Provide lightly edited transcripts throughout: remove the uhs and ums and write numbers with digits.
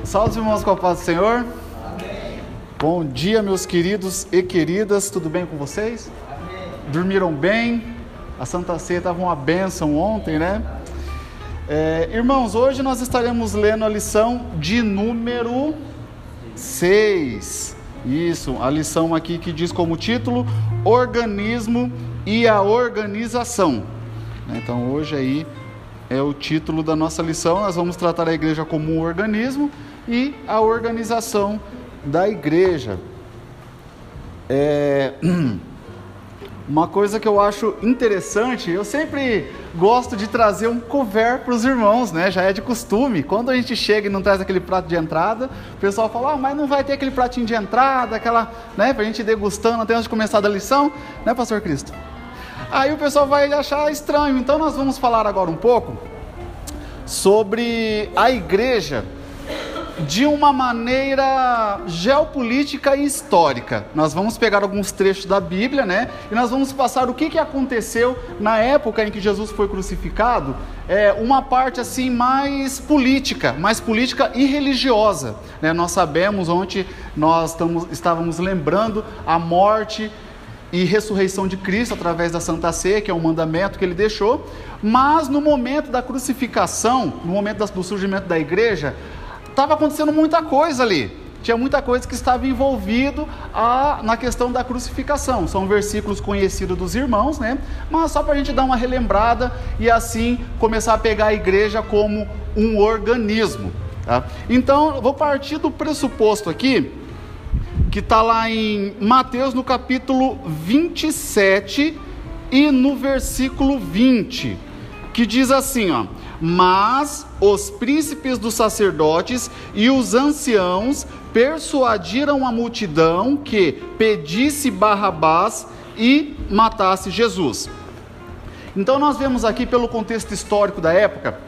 Salve os irmãos com a paz do Senhor. Amém. Bom dia, meus queridos e queridas, tudo bem com vocês? Amém. Dormiram bem? A Santa Ceia estava uma bênção ontem, né? Irmãos, hoje nós estaremos lendo a lição de número 6. Isso, a lição aqui que diz como título, Organismo e a Organização. Então hoje aí é o título da nossa lição. Nós vamos tratar a igreja como um organismo e a organização da igreja. Uma coisa que eu acho interessante, eu sempre gosto de trazer um couvert para os irmãos, né? Já é de costume. Quando a gente chega e não traz aquele prato de entrada, o pessoal fala, mas não vai ter aquele pratinho de entrada, aquela, né? Para a gente ir degustando até antes de começar a lição, né, Pastor Cristo? Aí o pessoal vai achar estranho. Então nós vamos falar agora um pouco sobre a igreja de uma maneira geopolítica e histórica. Nós vamos pegar alguns trechos da Bíblia, né? E nós vamos passar o que aconteceu na época em que Jesus foi crucificado, uma parte assim mais política e religiosa, né? Nós sabemos onde nós estávamos lembrando a morte e ressurreição de Cristo através da Santa Ceia, que é um mandamento que ele deixou, mas no momento da crucificação, no momento do surgimento da igreja, estava acontecendo muita coisa ali, tinha muita coisa que estava envolvido na questão da crucificação. São versículos conhecidos dos irmãos, né? Mas só para a gente dar uma relembrada e assim começar a pegar a igreja como um organismo, tá? Então, vou partir do pressuposto aqui, que está lá em Mateus no capítulo 27 e no versículo 20, que diz assim, ó: mas os príncipes dos sacerdotes e os anciãos persuadiram a multidão que pedisse Barrabás e matasse Jesus. Então nós vemos aqui pelo contexto histórico da época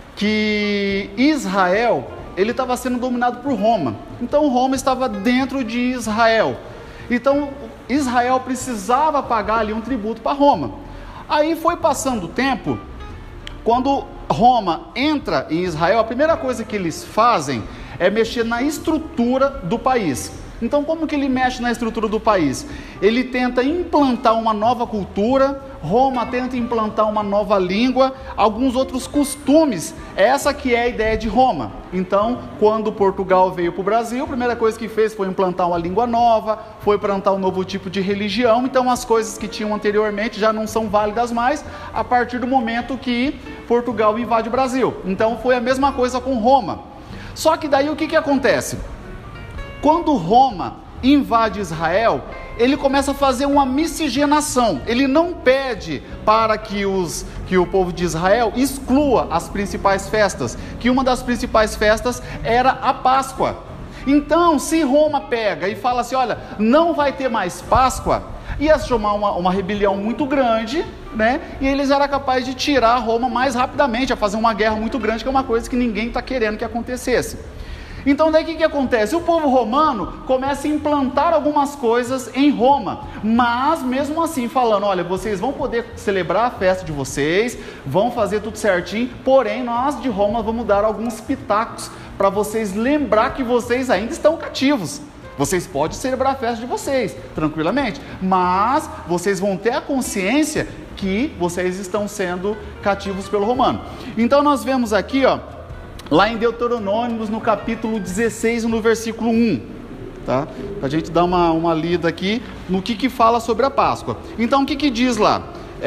que Israel, ele estava sendo dominado por Roma. Então Roma estava dentro de Israel. Então Israel precisava pagar ali um tributo para Roma. Aí foi passando o tempo, quando Roma entra em Israel, a primeira coisa que eles fazem é mexer na estrutura do país. Então, como que ele mexe na estrutura do país? Ele tenta implantar uma nova cultura, Roma tenta implantar uma nova língua, alguns outros costumes. Essa que é a ideia de Roma. Então, quando Portugal veio para o Brasil, a primeira coisa que fez foi implantar uma língua nova, foi implantar um novo tipo de religião. Então, as coisas que tinham anteriormente já não são válidas mais, a partir do momento que Portugal invade o Brasil. Então, foi a mesma coisa com Roma. Só que daí o que acontece? Quando Roma invade Israel, ele começa a fazer uma miscigenação. Ele não pede para que o povo de Israel exclua as principais festas, que uma das principais festas era a Páscoa. Então, se Roma pega e fala assim, olha, não vai ter mais Páscoa, ia chamar uma rebelião muito grande, né? E eles eram capazes de tirar Roma mais rapidamente, a fazer uma guerra muito grande, que é uma coisa que ninguém está querendo que acontecesse. Então daí o que acontece? O povo romano começa a implantar algumas coisas em Roma, mas mesmo assim falando, olha, vocês vão poder celebrar a festa de vocês, vão fazer tudo certinho, porém nós de Roma vamos dar alguns pitacos para vocês lembrar que vocês ainda estão cativos. Vocês podem celebrar a festa de vocês, tranquilamente, mas vocês vão ter a consciência que vocês estão sendo cativos pelo romano. Então nós vemos aqui, ó, lá em Deuteronômio, no capítulo 16, no versículo 1, tá? Para a gente dar uma lida aqui no que fala sobre a Páscoa. Então, o que diz lá?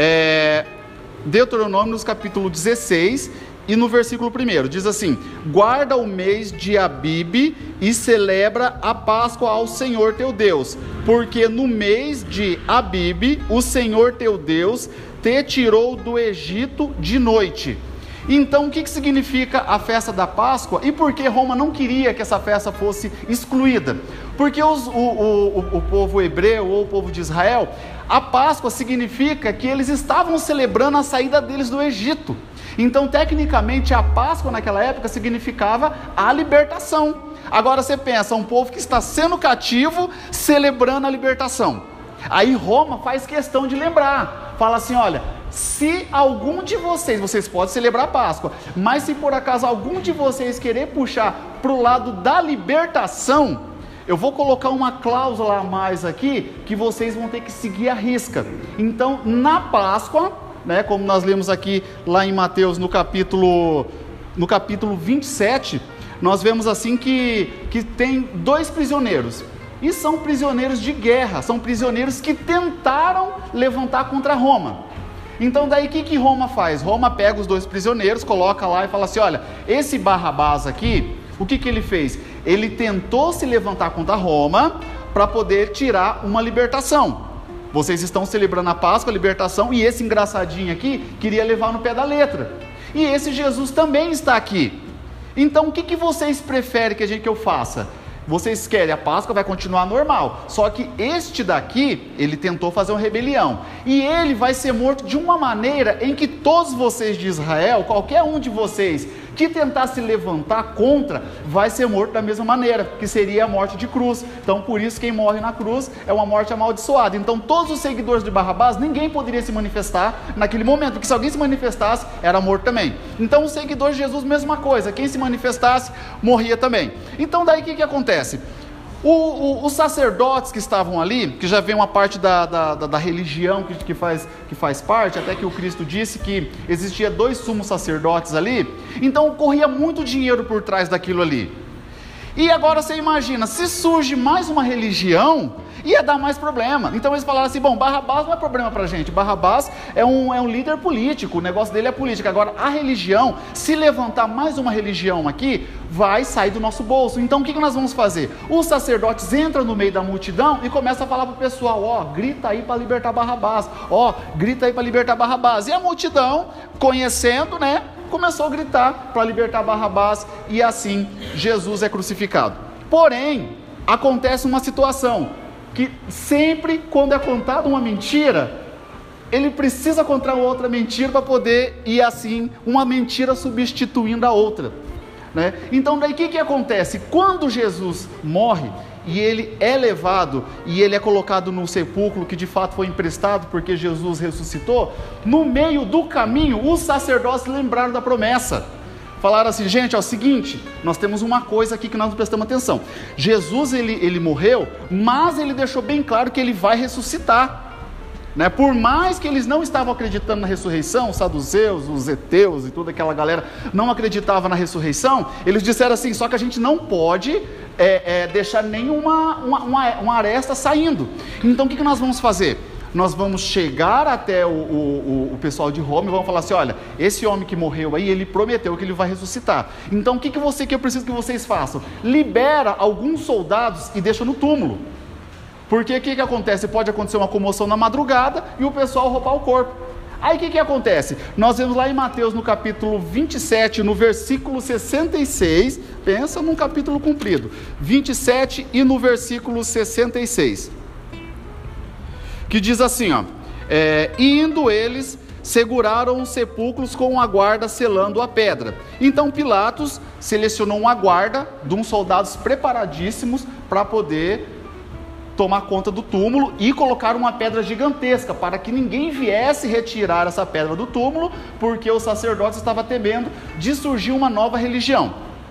Deuteronômio, no capítulo 16, e no versículo 1, diz assim: guarda o mês de Abibe e celebra a Páscoa ao Senhor teu Deus, porque no mês de Abibe, o Senhor teu Deus te tirou do Egito de noite. Então, o que significa a festa da Páscoa e por que Roma não queria que essa festa fosse excluída? Porque o povo hebreu ou o povo de Israel, a Páscoa significa que eles estavam celebrando a saída deles do Egito. Então, tecnicamente, a Páscoa naquela época significava a libertação. Agora você pensa, um povo que está sendo cativo, celebrando a libertação. Aí Roma faz questão de lembrar, fala assim, olha, se algum de vocês podem celebrar a Páscoa, mas se por acaso algum de vocês querer puxar para o lado da libertação, eu vou colocar uma cláusula a mais aqui, que vocês vão ter que seguir à risca. Então, na Páscoa, né, como nós lemos aqui lá em Mateus no capítulo 27, nós vemos assim que tem 2 prisioneiros, e são prisioneiros de guerra, são prisioneiros que tentaram levantar contra Roma. Então daí o que Roma faz? Roma pega os 2 prisioneiros, coloca lá e fala assim, olha, esse Barrabás aqui, o que ele fez? Ele tentou se levantar contra Roma para poder tirar uma libertação. Vocês estão celebrando a Páscoa, a libertação, e esse engraçadinho aqui queria levar no pé da letra. E esse Jesus também está aqui. Então o que vocês preferem que eu faça? Vocês querem, a Páscoa vai continuar normal, só que este daqui, ele tentou fazer uma rebelião, e ele vai ser morto de uma maneira em que todos vocês de Israel, qualquer um de vocês que tentar se levantar contra, vai ser morto da mesma maneira, que seria a morte de cruz. Então por isso quem morre na cruz é uma morte amaldiçoada. Então todos os seguidores de Barrabás, ninguém poderia se manifestar naquele momento, porque se alguém se manifestasse, era morto também. Então os seguidores de Jesus, mesma coisa, quem se manifestasse, morria também. Então daí o que acontece? Os sacerdotes que estavam ali, que já vem uma parte da religião que faz parte, até que o Cristo disse que existia 2 sumos sacerdotes ali, então corria muito dinheiro por trás daquilo ali. E agora você imagina, se surge mais uma religião, ia dar mais problema. Então eles falaram assim, bom, Barrabás não é problema pra gente, Barrabás é um líder político, o negócio dele é política. Agora a religião, se levantar mais uma religião aqui, vai sair do nosso bolso. Então o que nós vamos fazer? Os sacerdotes entram no meio da multidão e começam a falar pro pessoal, ó, grita aí para libertar Barrabás, ó, grita aí para libertar Barrabás. E a multidão, conhecendo, né, começou a gritar para libertar Barrabás, e assim Jesus é crucificado. Porém, acontece uma situação, que sempre quando é contada uma mentira, ele precisa contar outra mentira para poder ir assim, uma mentira substituindo a outra, né? Então daí o que acontece? Quando Jesus morre, e ele é levado, e ele é colocado no sepulcro, que de fato foi emprestado, porque Jesus ressuscitou, no meio do caminho, os sacerdotes lembraram da promessa, falaram assim, gente, é o seguinte, nós temos uma coisa aqui que nós não prestamos atenção, Jesus ele morreu, mas ele deixou bem claro que ele vai ressuscitar, né? Por mais que eles não estavam acreditando na ressurreição, os saduceus, os heteus e toda aquela galera não acreditava na ressurreição, eles disseram assim, só que a gente não pode deixar nenhuma uma aresta saindo. Então o que nós vamos fazer? Nós vamos chegar até o pessoal de Roma e vamos falar assim, olha, esse homem que morreu aí, ele prometeu que ele vai ressuscitar. Então o que eu preciso que vocês façam? Libera alguns soldados e deixa no túmulo. Porque o que acontece? Pode acontecer uma comoção na madrugada e o pessoal roubar o corpo. Aí o que acontece? Nós vemos lá em Mateus no capítulo 27, no versículo 66, pensa num capítulo comprido, 27 e no versículo 66, que diz assim, ó, indo eles, seguraram os sepulcros com a guarda selando a pedra. Então Pilatos selecionou uma guarda de uns soldados preparadíssimos para poder tomar conta do túmulo e colocar uma pedra gigantesca para que ninguém viesse retirar essa pedra do túmulo, porque os sacerdotes estavam temendo de surgir uma nova religião.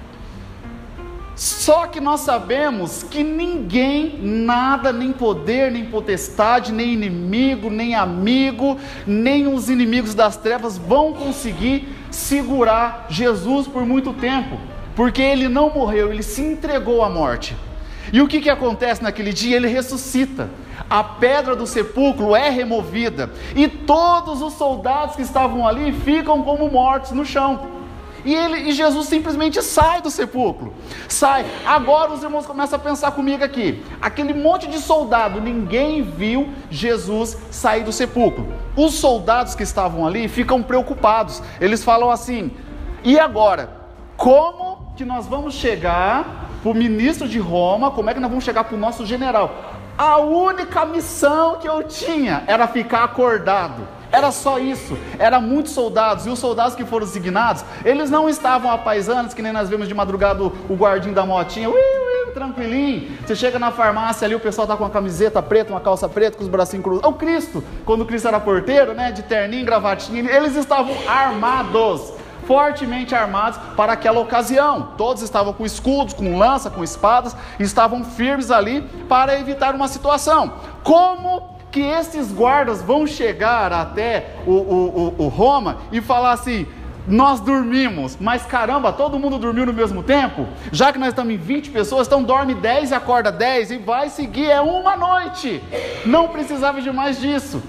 Só que nós sabemos que ninguém, nada, nem poder, nem potestade, nem inimigo, nem amigo, nem os inimigos das trevas vão conseguir segurar Jesus por muito tempo, porque ele não morreu, ele se entregou à morte. E o que acontece naquele dia? Ele ressuscita, a pedra do sepulcro é removida, e todos os soldados que estavam ali ficam como mortos no chão, e Jesus simplesmente sai do sepulcro, sai. Agora os irmãos começam a pensar comigo aqui, aquele monte de soldado, ninguém viu Jesus sair do sepulcro. Os soldados que estavam ali ficam preocupados, eles falam assim, e agora? Como que nós vamos chegar para o ministro de Roma, como é que nós vamos chegar para o nosso general? A única missão que eu tinha era ficar acordado, era só isso. Eram muitos soldados, e os soldados que foram designados, eles não estavam à paisanas, que nem nós vemos de madrugada o guardinho da motinha, tranquilinho. Você chega na farmácia ali, o pessoal tá com uma camiseta preta, uma calça preta, com os bracinhos cruzados. O Cristo, quando o Cristo era porteiro, né, de terninho, gravatinho, eles estavam armados, fortemente armados para aquela ocasião. Todos estavam com escudos, com lança, com espadas, estavam firmes ali para evitar uma situação. Como que esses guardas vão chegar até o Roma e falar assim: nós dormimos, mas caramba, todo mundo dormiu no mesmo tempo? Já que nós estamos em 20 pessoas, então dorme 10 e acorda 10 e vai seguir, é uma noite. Não precisava de mais disso.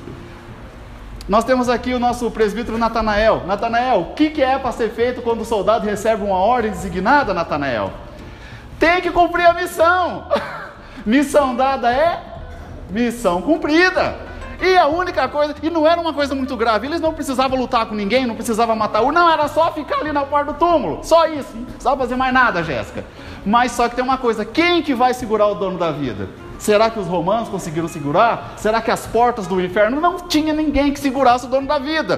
Nós temos aqui o nosso presbítero Natanael. Natanael, o que é para ser feito quando o soldado recebe uma ordem designada, Natanael? Tem que cumprir a missão. Missão dada é missão cumprida. E a única coisa, e não era uma coisa muito grave, eles não precisavam lutar com ninguém, não precisavam matar não, era só ficar ali na porta do túmulo, só isso, não precisava fazer mais nada, Jéssica. Mas só que tem uma coisa, quem que vai segurar o dono da vida? Será que os romanos conseguiram segurar? Será que as portas do inferno? Não tinha ninguém que segurasse o dono da vida.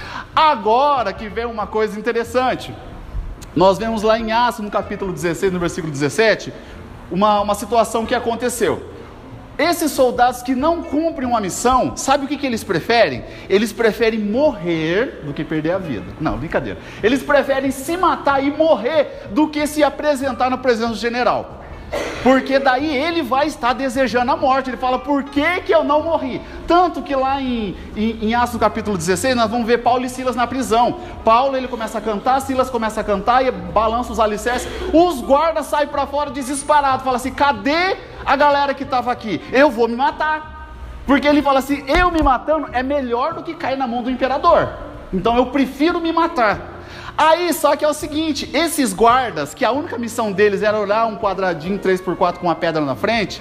Agora que vem uma coisa interessante, nós vemos lá em Atos, no capítulo 16, no versículo 17, uma situação que aconteceu. Esses soldados que não cumprem uma missão, sabe o que eles preferem? Eles preferem morrer do que perder a vida. Não, brincadeira. Eles preferem se matar e morrer do que se apresentar na presença do general. Porque daí ele vai estar desejando a morte. Ele fala, por que eu não morri? Tanto que lá em Atos no capítulo 16, nós vamos ver Paulo e Silas na prisão. Paulo, ele começa a cantar, Silas começa a cantar e balança os alicerces. Os guardas saem para fora desesperados, falam assim, cadê a galera que estava aqui? Eu vou me matar. Porque ele fala assim, eu me matando é melhor do que cair na mão do imperador. Então eu prefiro me matar. Aí, só que é o seguinte, esses guardas, que a única missão deles era olhar um quadradinho 3x4 com uma pedra na frente,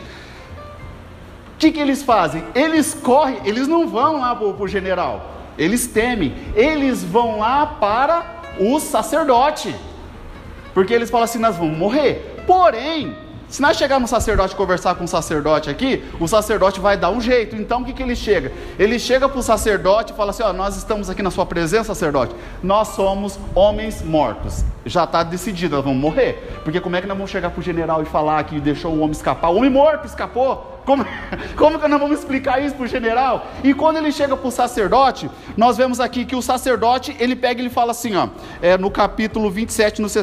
o que eles fazem? Eles correm, eles não vão lá para o general, eles temem, eles vão lá para o sacerdote, porque eles falam assim, nós vamos morrer. Porém, se nós chegarmos no sacerdote e conversar com o sacerdote aqui, o sacerdote vai dar um jeito. Então o que ele chega? Ele chega para o sacerdote e fala assim, nós estamos aqui na sua presença, sacerdote, nós somos homens mortos, já está decidido, nós vamos morrer. Porque como é que nós vamos chegar para o general e falar que deixou o homem escapar? O homem morto escapou. Como que nós vamos explicar isso para o general? E quando ele chega para o sacerdote, nós vemos aqui que o sacerdote, ele pega e ele fala assim, no capítulo 27, no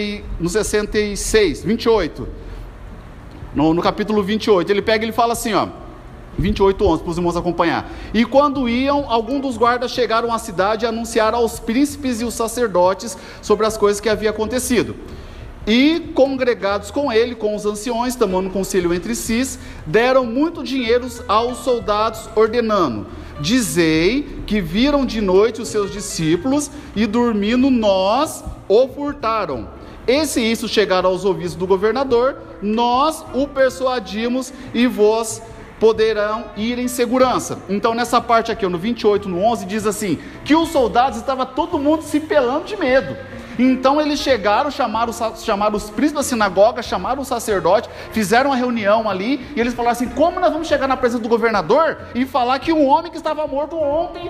66, 28, no capítulo 28, ele pega e ele fala assim, 28:11, para os irmãos acompanhar. E quando iam, alguns dos guardas chegaram à cidade e anunciaram aos príncipes e os sacerdotes sobre as coisas que haviam acontecido. E congregados com ele, com os anciões, tomando conselho entre si, deram muito dinheiro aos soldados, ordenando, dizei que viram de noite os seus discípulos e dormindo nós o furtaram. E se isso chegar aos ouvidos do governador, nós o persuadimos e vós poderão ir em segurança. Então nessa parte aqui, no 28, no 11, diz assim, que os soldados, estava todo mundo se pelando de medo. Então eles chegaram, chamaram os príncipes da sinagoga, chamaram o sacerdote, fizeram uma reunião ali, e eles falaram assim, como nós vamos chegar na presença do governador e falar que um homem que estava morto ontem,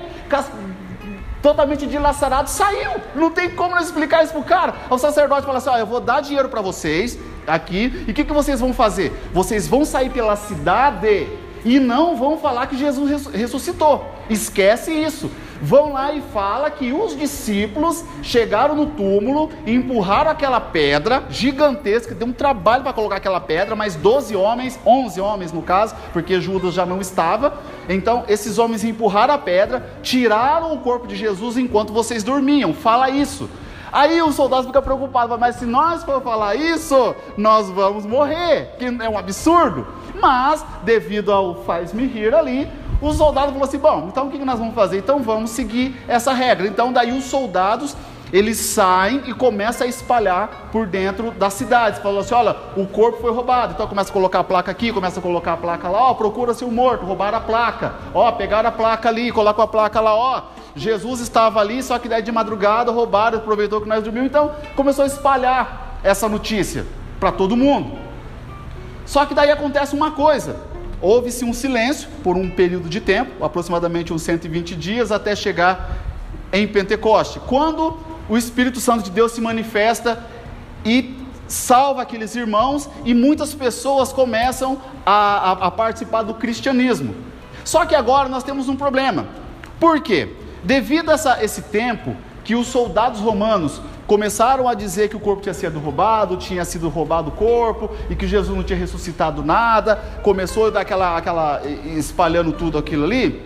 totalmente dilacerado, saiu? Não tem como nós explicar isso para o cara. O sacerdote fala assim, eu vou dar dinheiro para vocês aqui, e o que vocês vão fazer? Vocês vão sair pela cidade e não vão falar que Jesus ressuscitou. Esquece isso. Vão lá e fala que os discípulos chegaram no túmulo e empurraram aquela pedra gigantesca, deu um trabalho para colocar aquela pedra, mas 11 homens no caso, porque Judas já não estava. Então esses homens empurraram a pedra, tiraram o corpo de Jesus enquanto vocês dormiam. Fala isso. Aí os soldados ficam preocupados, mas se nós for falar isso, nós vamos morrer, que é um absurdo. Mas, devido ao faz-me rir ali, os soldados falaram assim, bom, então o que nós vamos fazer? Então vamos seguir essa regra. Então daí os soldados, eles saem e começam a espalhar por dentro das cidades, falando assim, olha, o corpo foi roubado, então começa a colocar a placa aqui, começa a colocar a placa lá, procura-se o morto, roubaram a placa, pegaram a placa ali, colocam a placa lá, Jesus estava ali, só que daí de madrugada roubaram, aproveitou que nós dormimos, então começou a espalhar essa notícia para todo mundo. Só que daí acontece uma coisa, houve-se um silêncio por um período de tempo, aproximadamente uns 120 dias, até chegar em Pentecoste, quando o Espírito Santo de Deus se manifesta e salva aqueles irmãos e muitas pessoas começam a participar do cristianismo. Só que agora nós temos um problema. Por quê? Devido a esse tempo que os soldados romanos começaram a dizer que o corpo tinha sido roubado o corpo, e que Jesus não tinha ressuscitado nada, começou a dar aquela espalhando tudo aquilo ali,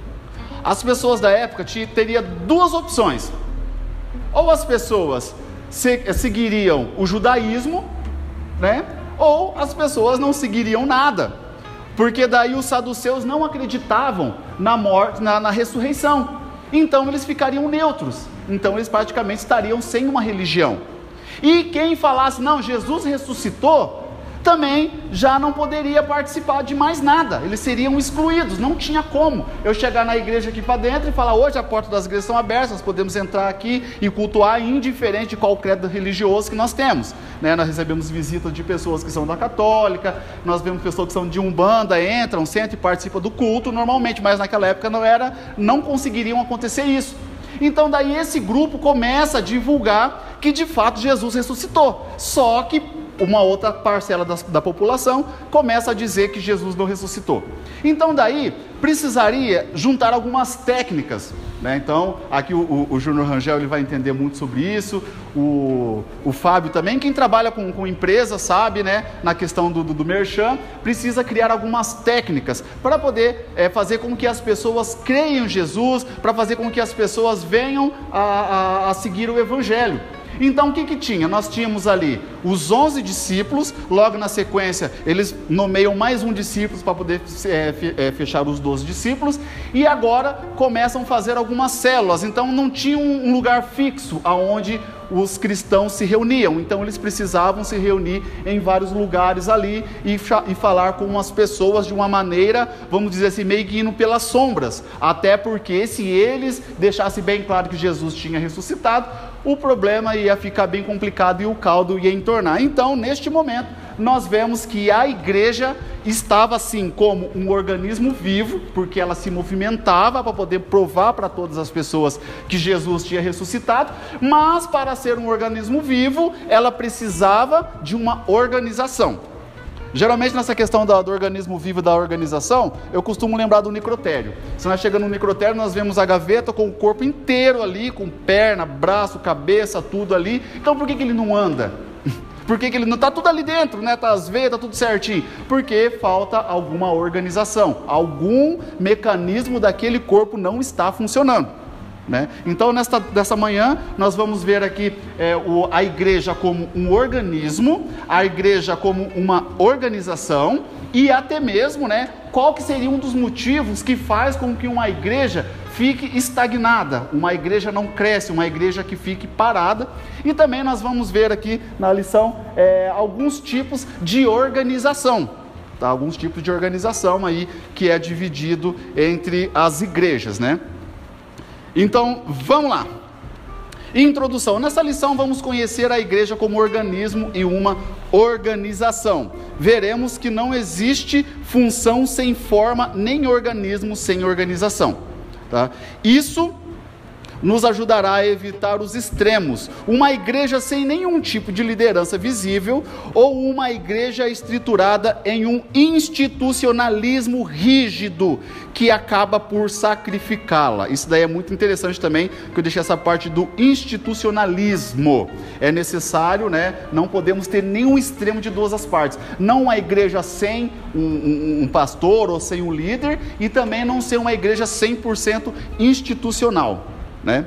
as pessoas da época teriam duas opções. Ou as pessoas seguiriam o judaísmo, né? Ou as pessoas não seguiriam nada, porque daí os saduceus não acreditavam na morte, na ressurreição, então eles ficariam neutros, então eles praticamente estariam sem uma religião. E quem falasse, não, Jesus ressuscitou, também já não poderia participar de mais nada, eles seriam excluídos. Não tinha como eu chegar na igreja aqui para dentro e falar, hoje a porta das igrejas estão abertas, nós podemos entrar aqui e cultuar, indiferente de qual credo religioso que nós temos, né? Nós recebemos visitas de pessoas que são da católica, nós vemos pessoas que são de umbanda, entram, sentam e participam do culto normalmente, mas naquela época não conseguiriam acontecer isso. Então daí esse grupo começa a divulgar que de fato Jesus ressuscitou, só que uma outra parcela da população começa a dizer que Jesus não ressuscitou. Então daí precisaria juntar algumas técnicas, né? Então aqui o Júnior Rangel ele vai entender muito sobre isso, o Fábio também, quem trabalha com empresa sabe, né? Na questão do merchan, precisa criar algumas técnicas para poder fazer com que as pessoas creiam em Jesus, para fazer com que as pessoas venham a seguir o Evangelho. Então o que tinha? Nós tínhamos ali os 11 discípulos, logo na sequência eles nomeiam mais um discípulo para poder fechar os 12 discípulos, e agora começam a fazer algumas células. Então não tinha um lugar fixo aonde os cristãos se reuniam, então eles precisavam se reunir em vários lugares ali e falar com as pessoas de uma maneira, vamos dizer assim, meio que indo pelas sombras, até porque se eles deixassem bem claro que Jesus tinha ressuscitado, o problema ia ficar bem complicado e o caldo ia entornar. Então, neste momento, nós vemos que a igreja estava assim como um organismo vivo, porque ela se movimentava para poder provar para todas as pessoas que Jesus tinha ressuscitado, mas para ser um organismo vivo, ela precisava de uma organização. Geralmente nessa questão do organismo vivo, da organização, eu costumo lembrar do necrotério. Se nós chegamos no necrotério, nós vemos a gaveta com o corpo inteiro ali, com perna, braço, cabeça, tudo ali. Então por que ele não anda? Por que ele não está tudo ali dentro, né? Tá as veias, está tudo certinho. Porque falta alguma organização, algum mecanismo daquele corpo não está funcionando, né? Então nessa manhã nós vamos ver aqui a igreja como um organismo, a igreja como uma organização, e até mesmo, né, qual que seria um dos motivos que faz com que uma igreja fique estagnada, uma igreja não cresce, uma igreja que fique parada. E também nós vamos ver aqui na lição alguns tipos de organização, tá? Alguns tipos de organização aí que é dividido entre as igrejas, né? Então, vamos lá. Introdução. Nessa lição vamos conhecer a igreja como organismo e uma organização. Veremos que não existe função sem forma, nem organismo sem organização, tá? Isso nos ajudará a evitar os extremos, uma igreja sem nenhum tipo de liderança visível, ou uma igreja estruturada em um institucionalismo rígido, que acaba por sacrificá-la. Isso daí é muito interessante também, que eu deixei essa parte do institucionalismo. É necessário, né? Não podemos ter nenhum extremo de duas as partes. Não uma igreja sem um pastor ou sem um líder, e também não ser uma igreja 100% institucional, né?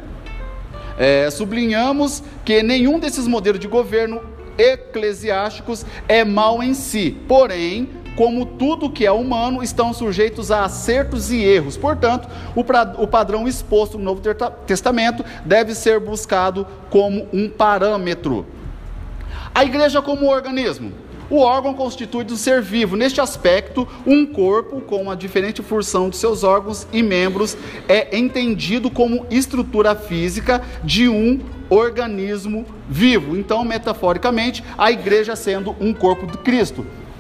Sublinhamos que nenhum desses modelos de governo eclesiásticos é mau em si, porém, como tudo que é humano, estão sujeitos a acertos e erros. Portanto, o padrão exposto no Novo Testamento deve ser buscado como um parâmetro. A igreja como organismo. O órgão constitui do ser vivo. Neste aspecto, um corpo com uma diferente função de seus órgãos e membros é entendido como estrutura física de um organismo vivo. Então, metaforicamente, a igreja sendo um corpo de Cristo.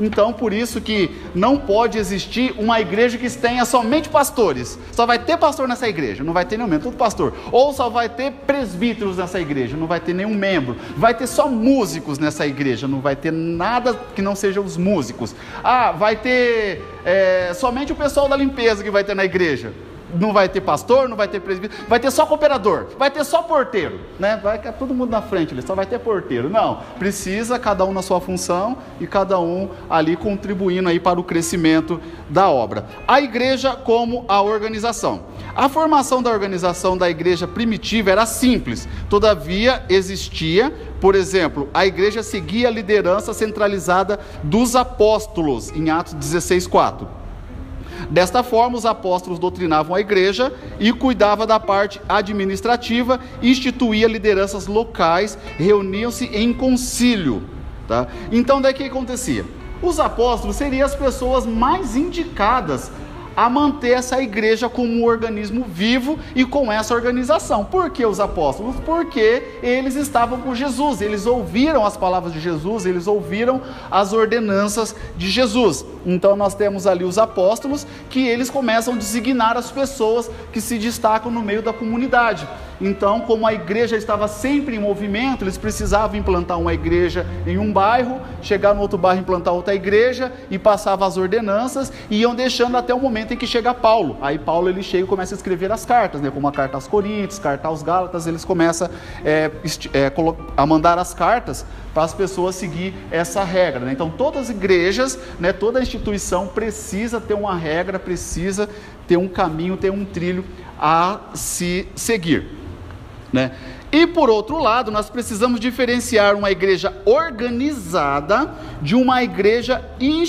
Então, por isso que não pode existir uma igreja que tenha somente pastores. Só vai ter pastor nessa igreja, não vai ter nenhum membro, tudo pastor. Ou só vai ter presbíteros nessa igreja, não vai ter nenhum membro. Vai ter só músicos nessa igreja, não vai ter nada que não sejam os músicos. Vai ter somente o pessoal da limpeza que vai ter na igreja. Não vai ter pastor, não vai ter presbítero, vai ter só cooperador, vai ter só porteiro, né? Vai ficar todo mundo na frente ali, só vai ter porteiro. Não, precisa cada um na sua função e cada um ali contribuindo aí para o crescimento da obra. A igreja como a organização. A formação da organização da igreja primitiva era simples, todavia existia, por exemplo, a igreja seguia a liderança centralizada dos apóstolos, em Atos 16:4. Desta forma, os apóstolos doutrinavam a igreja e cuidavam da parte administrativa, instituía lideranças locais, reuniam-se em concílio. Tá? Então, daí o que acontecia? Os apóstolos seriam as pessoas mais indicadas a manter essa igreja como um organismo vivo e com essa organização. Por que os apóstolos? Porque eles estavam com Jesus, eles ouviram as palavras de Jesus, eles ouviram as ordenanças de Jesus. Então nós temos ali os apóstolos, que eles começam a designar as pessoas que se destacam no meio da comunidade. Então, como a igreja estava sempre em movimento, eles precisavam implantar uma igreja em um bairro, chegar no outro bairro, implantar outra igreja, e passavam as ordenanças, e iam deixando até o momento em que chega Paulo. Aí Paulo ele chega e começa a escrever as cartas, né? Como a carta aos Coríntios, carta aos Gálatas, eles começam a mandar as cartas para as pessoas seguir essa regra, né? Então todas as igrejas, né, toda instituição precisa ter uma regra, precisa ter um caminho, ter um trilho a se seguir, né? E por outro lado, nós precisamos diferenciar uma igreja organizada de uma igreja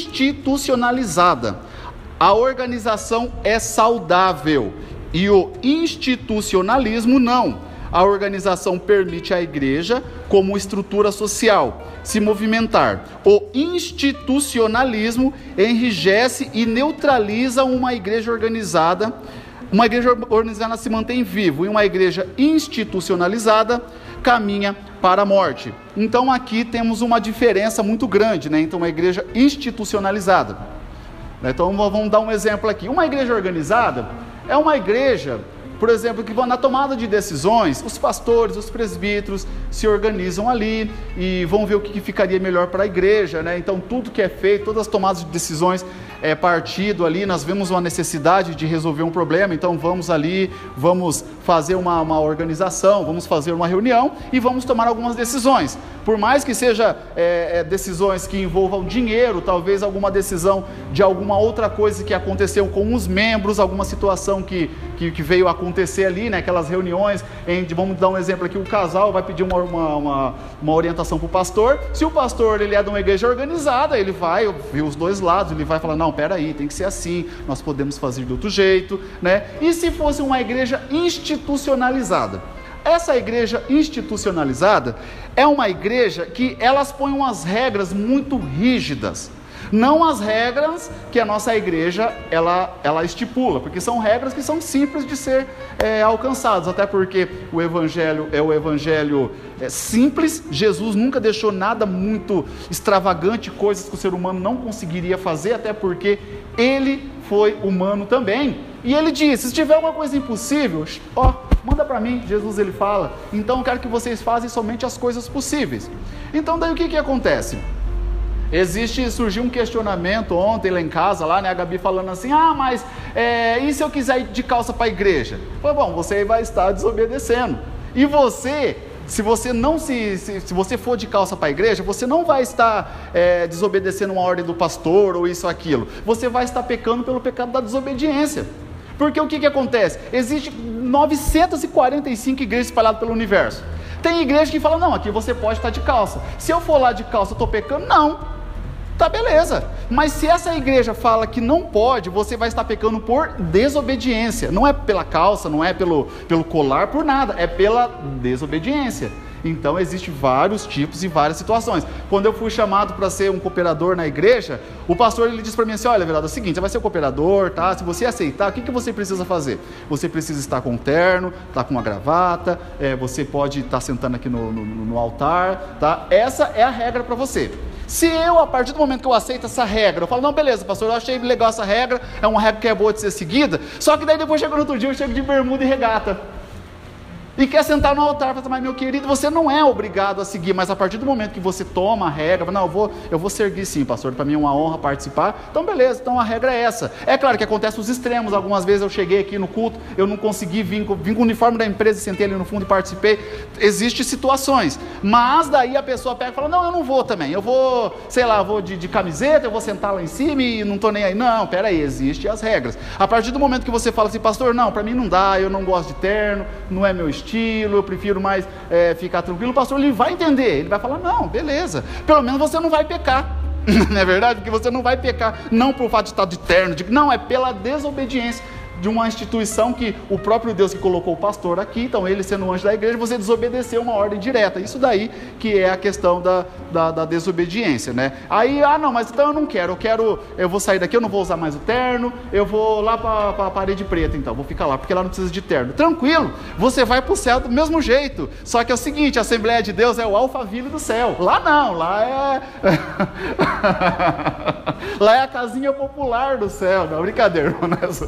institucionalizada. A organização é saudável e o institucionalismo não. A organização permite à igreja, como estrutura social, se movimentar. O institucionalismo enrijece e neutraliza uma igreja organizada. Uma igreja organizada se mantém viva e uma igreja institucionalizada caminha para a morte. Então aqui temos uma diferença muito grande, né? Então uma igreja institucionalizada. Então vamos dar um exemplo aqui. Uma igreja organizada é uma igreja, por exemplo, que na tomada de decisões, os pastores, os presbíteros se organizam ali e vão ver o que ficaria melhor para a igreja, né? Então tudo que é feito, todas as tomadas de decisões partido ali, nós vemos uma necessidade de resolver um problema, então vamos ali, vamos fazer uma organização, vamos fazer uma reunião e vamos tomar algumas decisões. Por mais que seja decisões que envolvam dinheiro, talvez alguma decisão de alguma outra coisa que aconteceu com os membros, alguma situação que veio acontecer ali, né? Aquelas reuniões, vamos dar um exemplo aqui, o casal vai pedir uma orientação para o pastor. Se o pastor ele é de uma igreja organizada, ele vai ver os dois lados, ele vai falar, não, peraí, tem que ser assim, nós podemos fazer de outro jeito, né? E se fosse uma igreja institucionalizada? Essa igreja institucionalizada é uma igreja que elas põem umas regras muito rígidas, não as regras que a nossa igreja ela estipula, porque são regras que são simples de ser alcançadas, até porque o evangelho é o evangelho simples. Jesus nunca deixou nada muito extravagante, coisas que o ser humano não conseguiria fazer, até porque ele foi humano também. E ele disse, se tiver alguma coisa impossível, manda para mim. Jesus ele fala, então eu quero que vocês façam somente as coisas possíveis. Então daí o que acontece? Surgiu um questionamento ontem lá em casa, né, a Gabi falando assim, mas e se eu quiser ir de calça para a igreja? Falei, bom, você vai estar desobedecendo. E você, se você for de calça para a igreja, você não vai estar desobedecendo uma ordem do pastor ou isso ou aquilo. Você vai estar pecando pelo pecado da desobediência. Porque o que acontece? Existem 945 igrejas espalhadas pelo universo. Tem igreja que fala, não, aqui você pode estar de calça. Se eu for lá de calça, eu estou pecando? Não. Tá, beleza. Mas se essa igreja fala que não pode, você vai estar pecando por desobediência. Não é pela calça, não é pelo colar, por nada. É pela desobediência. Então existem vários tipos e várias situações. Quando eu fui chamado para ser um cooperador na igreja, o pastor ele disse para mim assim, olha, Everaldo, é o seguinte, você vai ser um cooperador, tá? Se você aceitar, o que você precisa fazer? Você precisa estar com um terno, estar com uma gravata, você pode estar sentando aqui no altar, tá? Essa é a regra para você. Se eu, a partir do momento que eu aceito essa regra, eu falo, não, beleza, pastor, eu achei legal essa regra, é uma regra que é boa de ser seguida, só que daí depois chega no outro dia, eu chego de bermuda e regata. E quer sentar no altar, mas meu querido, você não é obrigado a seguir, mas a partir do momento que você toma a regra, não, eu vou seguir sim, pastor, para mim é uma honra participar, então beleza, então a regra é essa. É claro que acontece os extremos, algumas vezes eu cheguei aqui no culto, eu não consegui vir com o uniforme da empresa, sentei ali no fundo e participei, existem situações, mas daí a pessoa pega e fala, não, eu não vou também, eu vou, sei lá, vou de camiseta, eu vou sentar lá em cima e não estou nem aí, não, peraí, existem as regras. A partir do momento que você fala assim, pastor, não, para mim não dá, eu não gosto de terno, não é meu estilo, eu prefiro mais ficar tranquilo, o pastor ele vai entender, ele vai falar, não, beleza, pelo menos você não vai pecar, não é verdade? Porque você não vai pecar, não por fato de estar de terno, não, é pela desobediência de uma instituição que o próprio Deus que colocou o pastor aqui, então ele sendo um anjo da igreja, você desobedeceu uma ordem direta, isso daí que é a questão da desobediência, né? Aí, não, mas então eu vou sair daqui, eu não vou usar mais o terno, eu vou lá para a parede preta, então, vou ficar lá, porque lá não precisa de terno. Tranquilo, você vai para o céu do mesmo jeito, só que é o seguinte, a Assembleia de Deus é o alfaville do céu, lá não, lá é lá é a casinha popular do céu, não, brincadeira, irmão,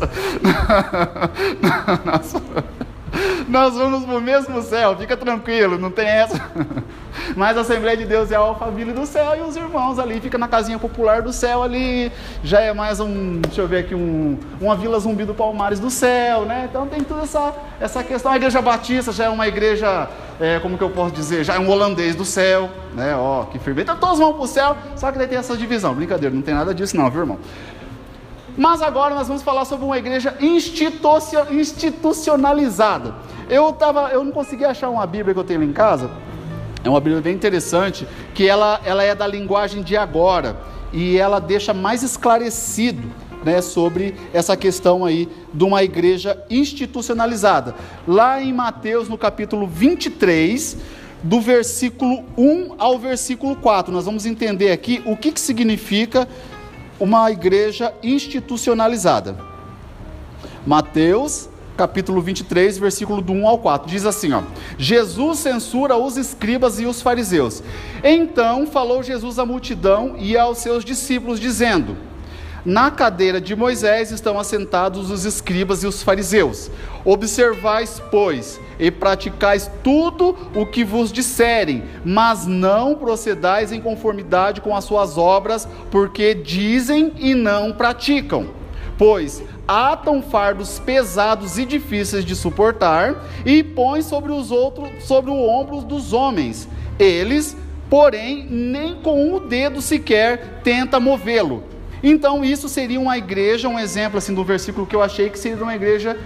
nós vamos para o mesmo céu, fica tranquilo, não tem essa. Mas a Assembleia de Deus é a alfaville do céu e os irmãos ali ficam na casinha popular do céu ali, já é mais deixa eu ver aqui, uma Vila Zumbi do Palmares do céu, né? Então tem toda essa questão. A Igreja Batista já é uma igreja, como que eu posso dizer, já é um holandês do céu, né? Que firme. Então todos vão para o céu, só que daí tem essa divisão, brincadeira, não tem nada disso não, viu, irmão? Mas agora nós vamos falar sobre uma igreja institucionalizada. Eu não consegui achar uma Bíblia que eu tenho em casa. É uma Bíblia bem interessante, que ela é da linguagem de agora, e ela deixa mais esclarecido, né, sobre essa questão aí de uma igreja institucionalizada. Lá em Mateus, no capítulo 23, do versículo 1 ao versículo 4, nós vamos entender aqui o que significa uma igreja institucionalizada. Mateus, capítulo 23, versículo do 1 ao 4, diz assim, Jesus censura os escribas e os fariseus. Então falou Jesus à multidão e aos seus discípulos, dizendo, na cadeira de Moisés estão assentados os escribas e os fariseus. Observais, pois, e praticais tudo o que vos disserem, mas não procedais em conformidade com as suas obras, porque dizem e não praticam. Pois atam fardos pesados e difíceis de suportar, e põem sobre o ombro dos homens. Eles, porém, nem com o dedo sequer tenta movê-lo. Então isso seria uma igreja, um exemplo assim do versículo que eu achei que seria uma igreja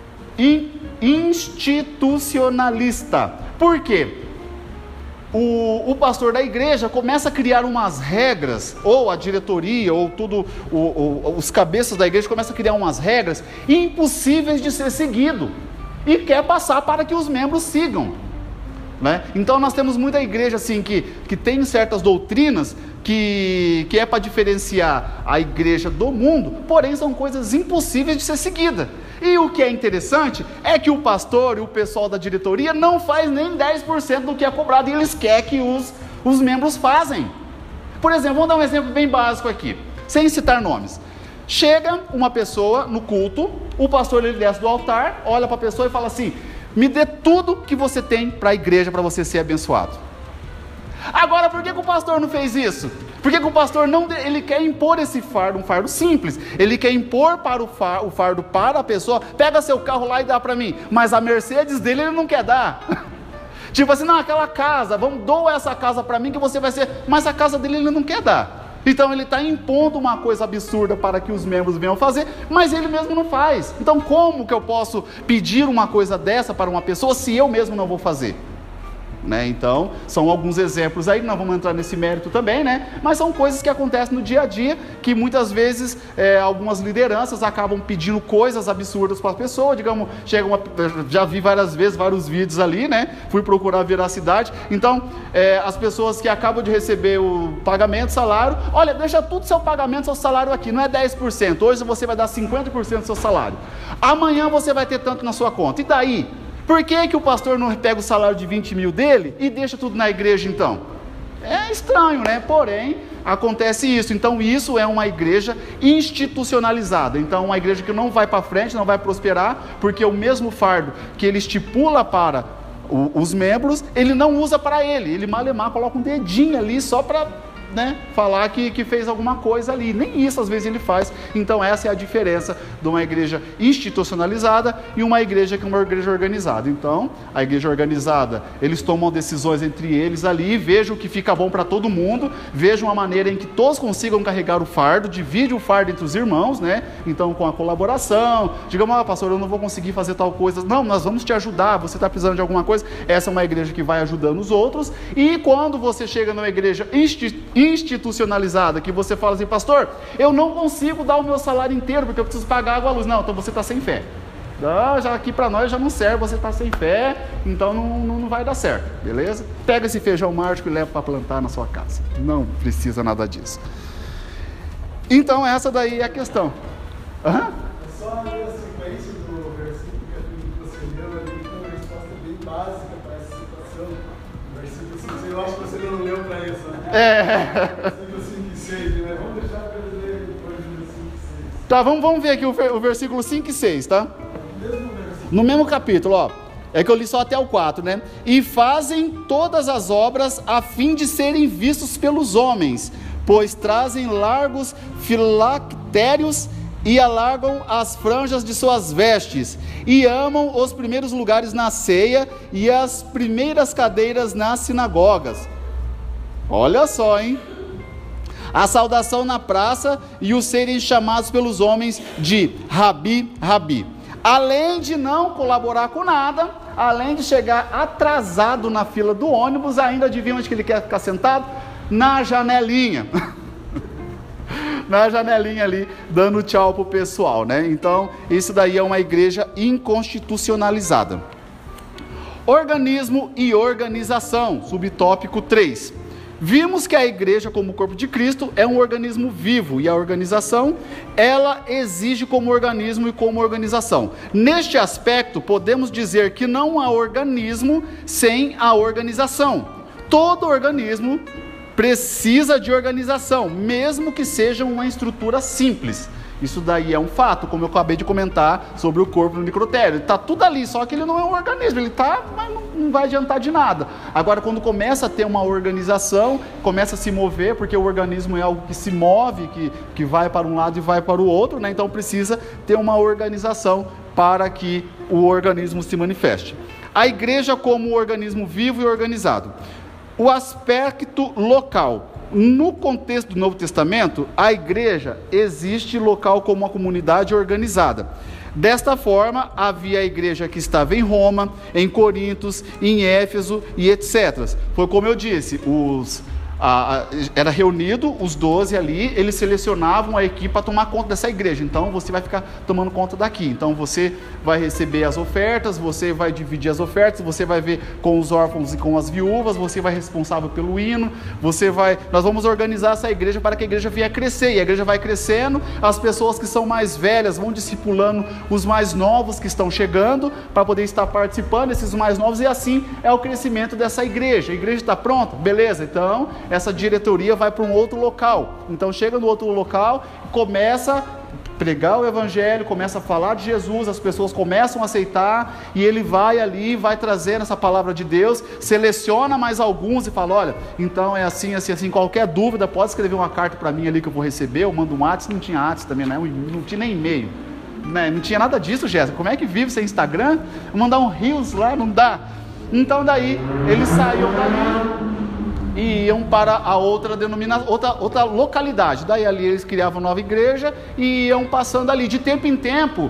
institucionalista. Por quê? O pastor da igreja começa a criar umas regras, ou a diretoria, ou os cabeças da igreja começam a criar umas regras impossíveis de ser seguido, e quer passar para que os membros sigam, né? Então nós temos muita igreja assim que tem certas doutrinas que é para diferenciar a igreja do mundo, porém são coisas impossíveis de ser seguida. E o que é interessante é que o pastor e o pessoal da diretoria não faz nem 10% do que é cobrado, e eles querem que os membros fazem. Por exemplo, vamos dar um exemplo bem básico aqui, sem citar nomes. Chega uma pessoa no culto, o pastor ele desce do altar, olha para a pessoa e fala assim, me dê tudo que você tem para a igreja, para você ser abençoado. Agora, por que o pastor não fez isso? Por que o pastor ele quer impor esse fardo, um fardo simples, ele quer impor para o fardo para a pessoa, pega seu carro lá e dá para mim, mas a Mercedes dele ele não quer dar. Tipo assim, não, aquela casa, doa essa casa para mim que você vai ser, mas a casa dele ele não quer dar. Então ele está impondo uma coisa absurda para que os membros venham fazer, mas ele mesmo não faz. Então como que eu posso pedir uma coisa dessa para uma pessoa se eu mesmo não vou fazer? Né? Então, são alguns exemplos aí, não vamos entrar nesse mérito também, né? Mas são coisas que acontecem no dia a dia, que muitas vezes algumas lideranças acabam pedindo coisas absurdas para a pessoa, digamos, já vi várias vezes, vários vídeos ali, né? Fui procurar veracidade, então, as pessoas que acabam de receber o pagamento, salário, olha, deixa tudo seu pagamento, seu salário aqui, não é 10%, hoje você vai dar 50% do seu salário, amanhã você vai ter tanto na sua conta, e daí? Por que o pastor não pega o salário de 20 mil dele e deixa tudo na igreja então? É estranho, né? Porém, acontece isso. Então, isso é uma igreja institucionalizada. Então, uma igreja que não vai para frente, não vai prosperar, porque o mesmo fardo que ele estipula para os membros, ele não usa para ele. Ele malemar coloca um dedinho ali só para, né, falar que fez alguma coisa ali. Nem isso às vezes ele faz. Então essa é a diferença de uma igreja institucionalizada e uma igreja que é uma igreja organizada. Então a igreja organizada, eles tomam decisões entre eles ali, vejam o que fica bom para todo mundo, vejam a maneira em que todos consigam carregar o fardo, divide o fardo entre os irmãos, né? Então com a colaboração, digamos, pastor, eu não vou conseguir fazer tal coisa, não, nós vamos te ajudar, você está precisando de alguma coisa. Essa é uma igreja que vai ajudando os outros. E quando você chega numa igreja institucionalizada, que você fala assim, pastor, eu não consigo dar o meu salário inteiro, porque eu preciso pagar água e luz. Não, então você está sem fé. Já aqui para nós já não serve, você está sem fé, então não vai dar certo, beleza? Pega esse feijão mágico e leva para plantar na sua casa. Não precisa nada disso. Então essa daí é a questão. É só ler a sequência do versículo que você leu ali, tem uma resposta bem básica para essa situação. Versículo 5, eu acho que você não leu para isso, né? Versículo 5 e 6, né? Vamos deixar para ler depois do versículo 6. Tá, vamos ver aqui o versículo 5 e 6, tá? No mesmo capítulo, ó. É que eu li só até o 4, né? E fazem todas as obras a fim de serem vistos pelos homens, pois trazem largos filactérios e alargam as franjas de suas vestes, e amam os primeiros lugares na ceia e as primeiras cadeiras nas sinagogas. Olha só, hein? A saudação na praça e os serem chamados pelos homens de Rabi, Rabi. Além de não colaborar com nada, além de chegar atrasado na fila do ônibus, ainda adivinha onde que ele quer ficar sentado? Na janelinha. Na janelinha ali, dando tchau pro pessoal, né? Então, isso daí é uma igreja inconstitucionalizada. Organismo e organização, subtópico 3. Vimos que a igreja, como corpo de Cristo, é um organismo vivo, e a organização, ela exige como organismo e como organização. Neste aspecto, podemos dizer que não há organismo sem a organização. Todo organismo precisa de organização, mesmo que seja uma estrutura simples. Isso daí é um fato, como eu acabei de comentar sobre o corpo do necrotério. Ele está tudo ali, só que ele não é um organismo, ele está, mas não vai adiantar de nada. Agora, quando começa a ter uma organização, começa a se mover, porque o organismo é algo que se move, que vai para um lado e vai para o outro, né? Então precisa ter uma organização para que o organismo se manifeste. A igreja como organismo vivo e organizado. O aspecto local. No contexto do Novo Testamento, a igreja existe local como uma comunidade organizada. Desta forma, havia a igreja que estava em Roma, em Corintos, em Éfeso e etc. Foi como eu disse, era reunido os 12 ali, eles selecionavam a equipe para tomar conta dessa igreja. Então você vai ficar tomando conta daqui. Então você vai receber as ofertas, você vai dividir as ofertas, você vai ver com os órfãos e com as viúvas, você vai ser responsável pelo hino, nós vamos organizar essa igreja para que a igreja venha crescer, e a igreja vai crescendo, as pessoas que são mais velhas vão discipulando os mais novos que estão chegando, para poder estar participando, esses mais novos, e assim é o crescimento dessa igreja. A igreja está pronta? Beleza, então essa diretoria vai para um outro local. Então chega no outro local, começa a pregar o evangelho, começa a falar de Jesus, as pessoas começam a aceitar, e ele vai ali, vai trazendo essa palavra de Deus, seleciona mais alguns e fala, olha, então é assim, assim, assim, qualquer dúvida, pode escrever uma carta para mim ali que eu vou receber, eu mando um WhatsApp. Não tinha WhatsApp também, né? Não tinha nem e-mail, né? Não tinha nada disso, Jéssica. Como é que vive sem Instagram? Mandar um Reels lá, não dá. Então daí, eles saíam dali e iam para a outra denominação, outra localidade. Daí ali eles criavam nova igreja e iam passando ali. De tempo em tempo,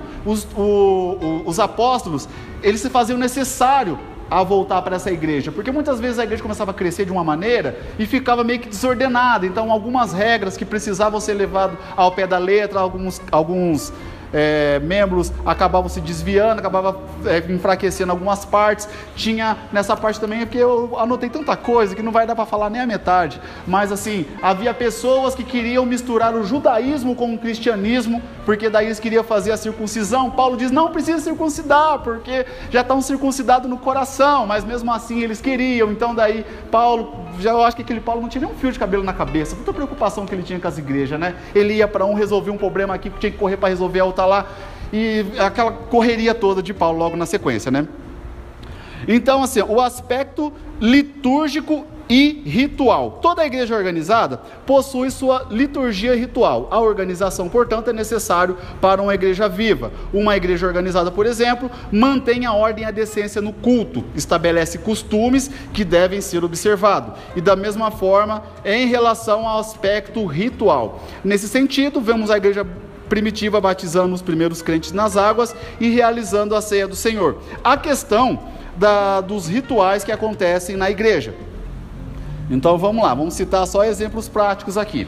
os apóstolos, eles se faziam necessário a voltar para essa igreja, porque muitas vezes a igreja começava a crescer de uma maneira e ficava meio que desordenada. Então algumas regras que precisavam ser levadas ao pé da letra, alguns membros acabavam se desviando, acabavam enfraquecendo algumas partes. Tinha nessa parte também, porque eu anotei tanta coisa que não vai dar para falar nem a metade, mas assim, havia pessoas que queriam misturar o judaísmo com o cristianismo, porque daí eles queriam fazer a circuncisão. Paulo diz, não precisa circuncidar, porque já estão circuncidados no coração, mas mesmo assim eles queriam. Então daí Paulo, eu acho que aquele Paulo não tinha nem um fio de cabelo na cabeça, tanta preocupação que ele tinha com as igrejas, né? Ele ia para um resolver um problema aqui, tinha que correr para resolver a outra lá, e aquela correria toda de Paulo logo na sequência, né? Então, assim, o aspecto litúrgico e ritual. Toda a igreja organizada possui sua liturgia ritual. A organização, portanto, é necessário para uma igreja viva. Uma igreja organizada, por exemplo, mantém a ordem e a decência no culto, estabelece costumes que devem ser observados. E da mesma forma, em relação ao aspecto ritual. Nesse sentido, vemos a igreja primitiva batizando os primeiros crentes nas águas e realizando a ceia do Senhor. A questão dos rituais que acontecem na igreja. Então vamos lá, vamos citar só exemplos práticos aqui.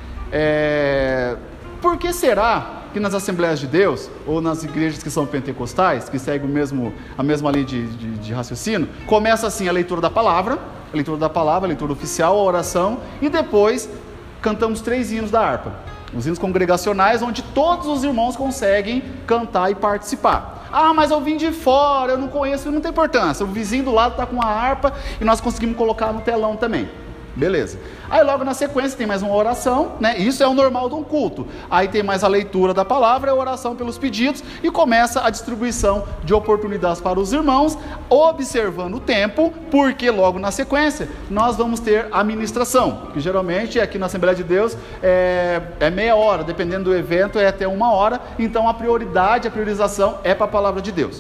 Por que será que nas Assembleias de Deus, ou nas igrejas que são pentecostais, que seguem a mesma linha de raciocínio, começa assim a leitura da palavra, a leitura oficial, a oração, e depois cantamos 3 hinos da harpa. Os hinos congregacionais, onde todos os irmãos conseguem cantar e participar. Ah, mas eu vim de fora, eu não conheço, não tem importância. O vizinho do lado está com uma harpa e nós conseguimos colocar no telão também. Beleza. Aí logo na sequência tem mais uma oração, né? Isso é o normal de um culto. Aí tem mais a leitura da palavra, a oração pelos pedidos e começa a distribuição de oportunidades para os irmãos, observando o tempo, porque logo na sequência nós vamos ter a ministração, que geralmente aqui na Assembleia de Deus é meia hora, dependendo do evento é até 1 hora, então a priorização é para a palavra de Deus.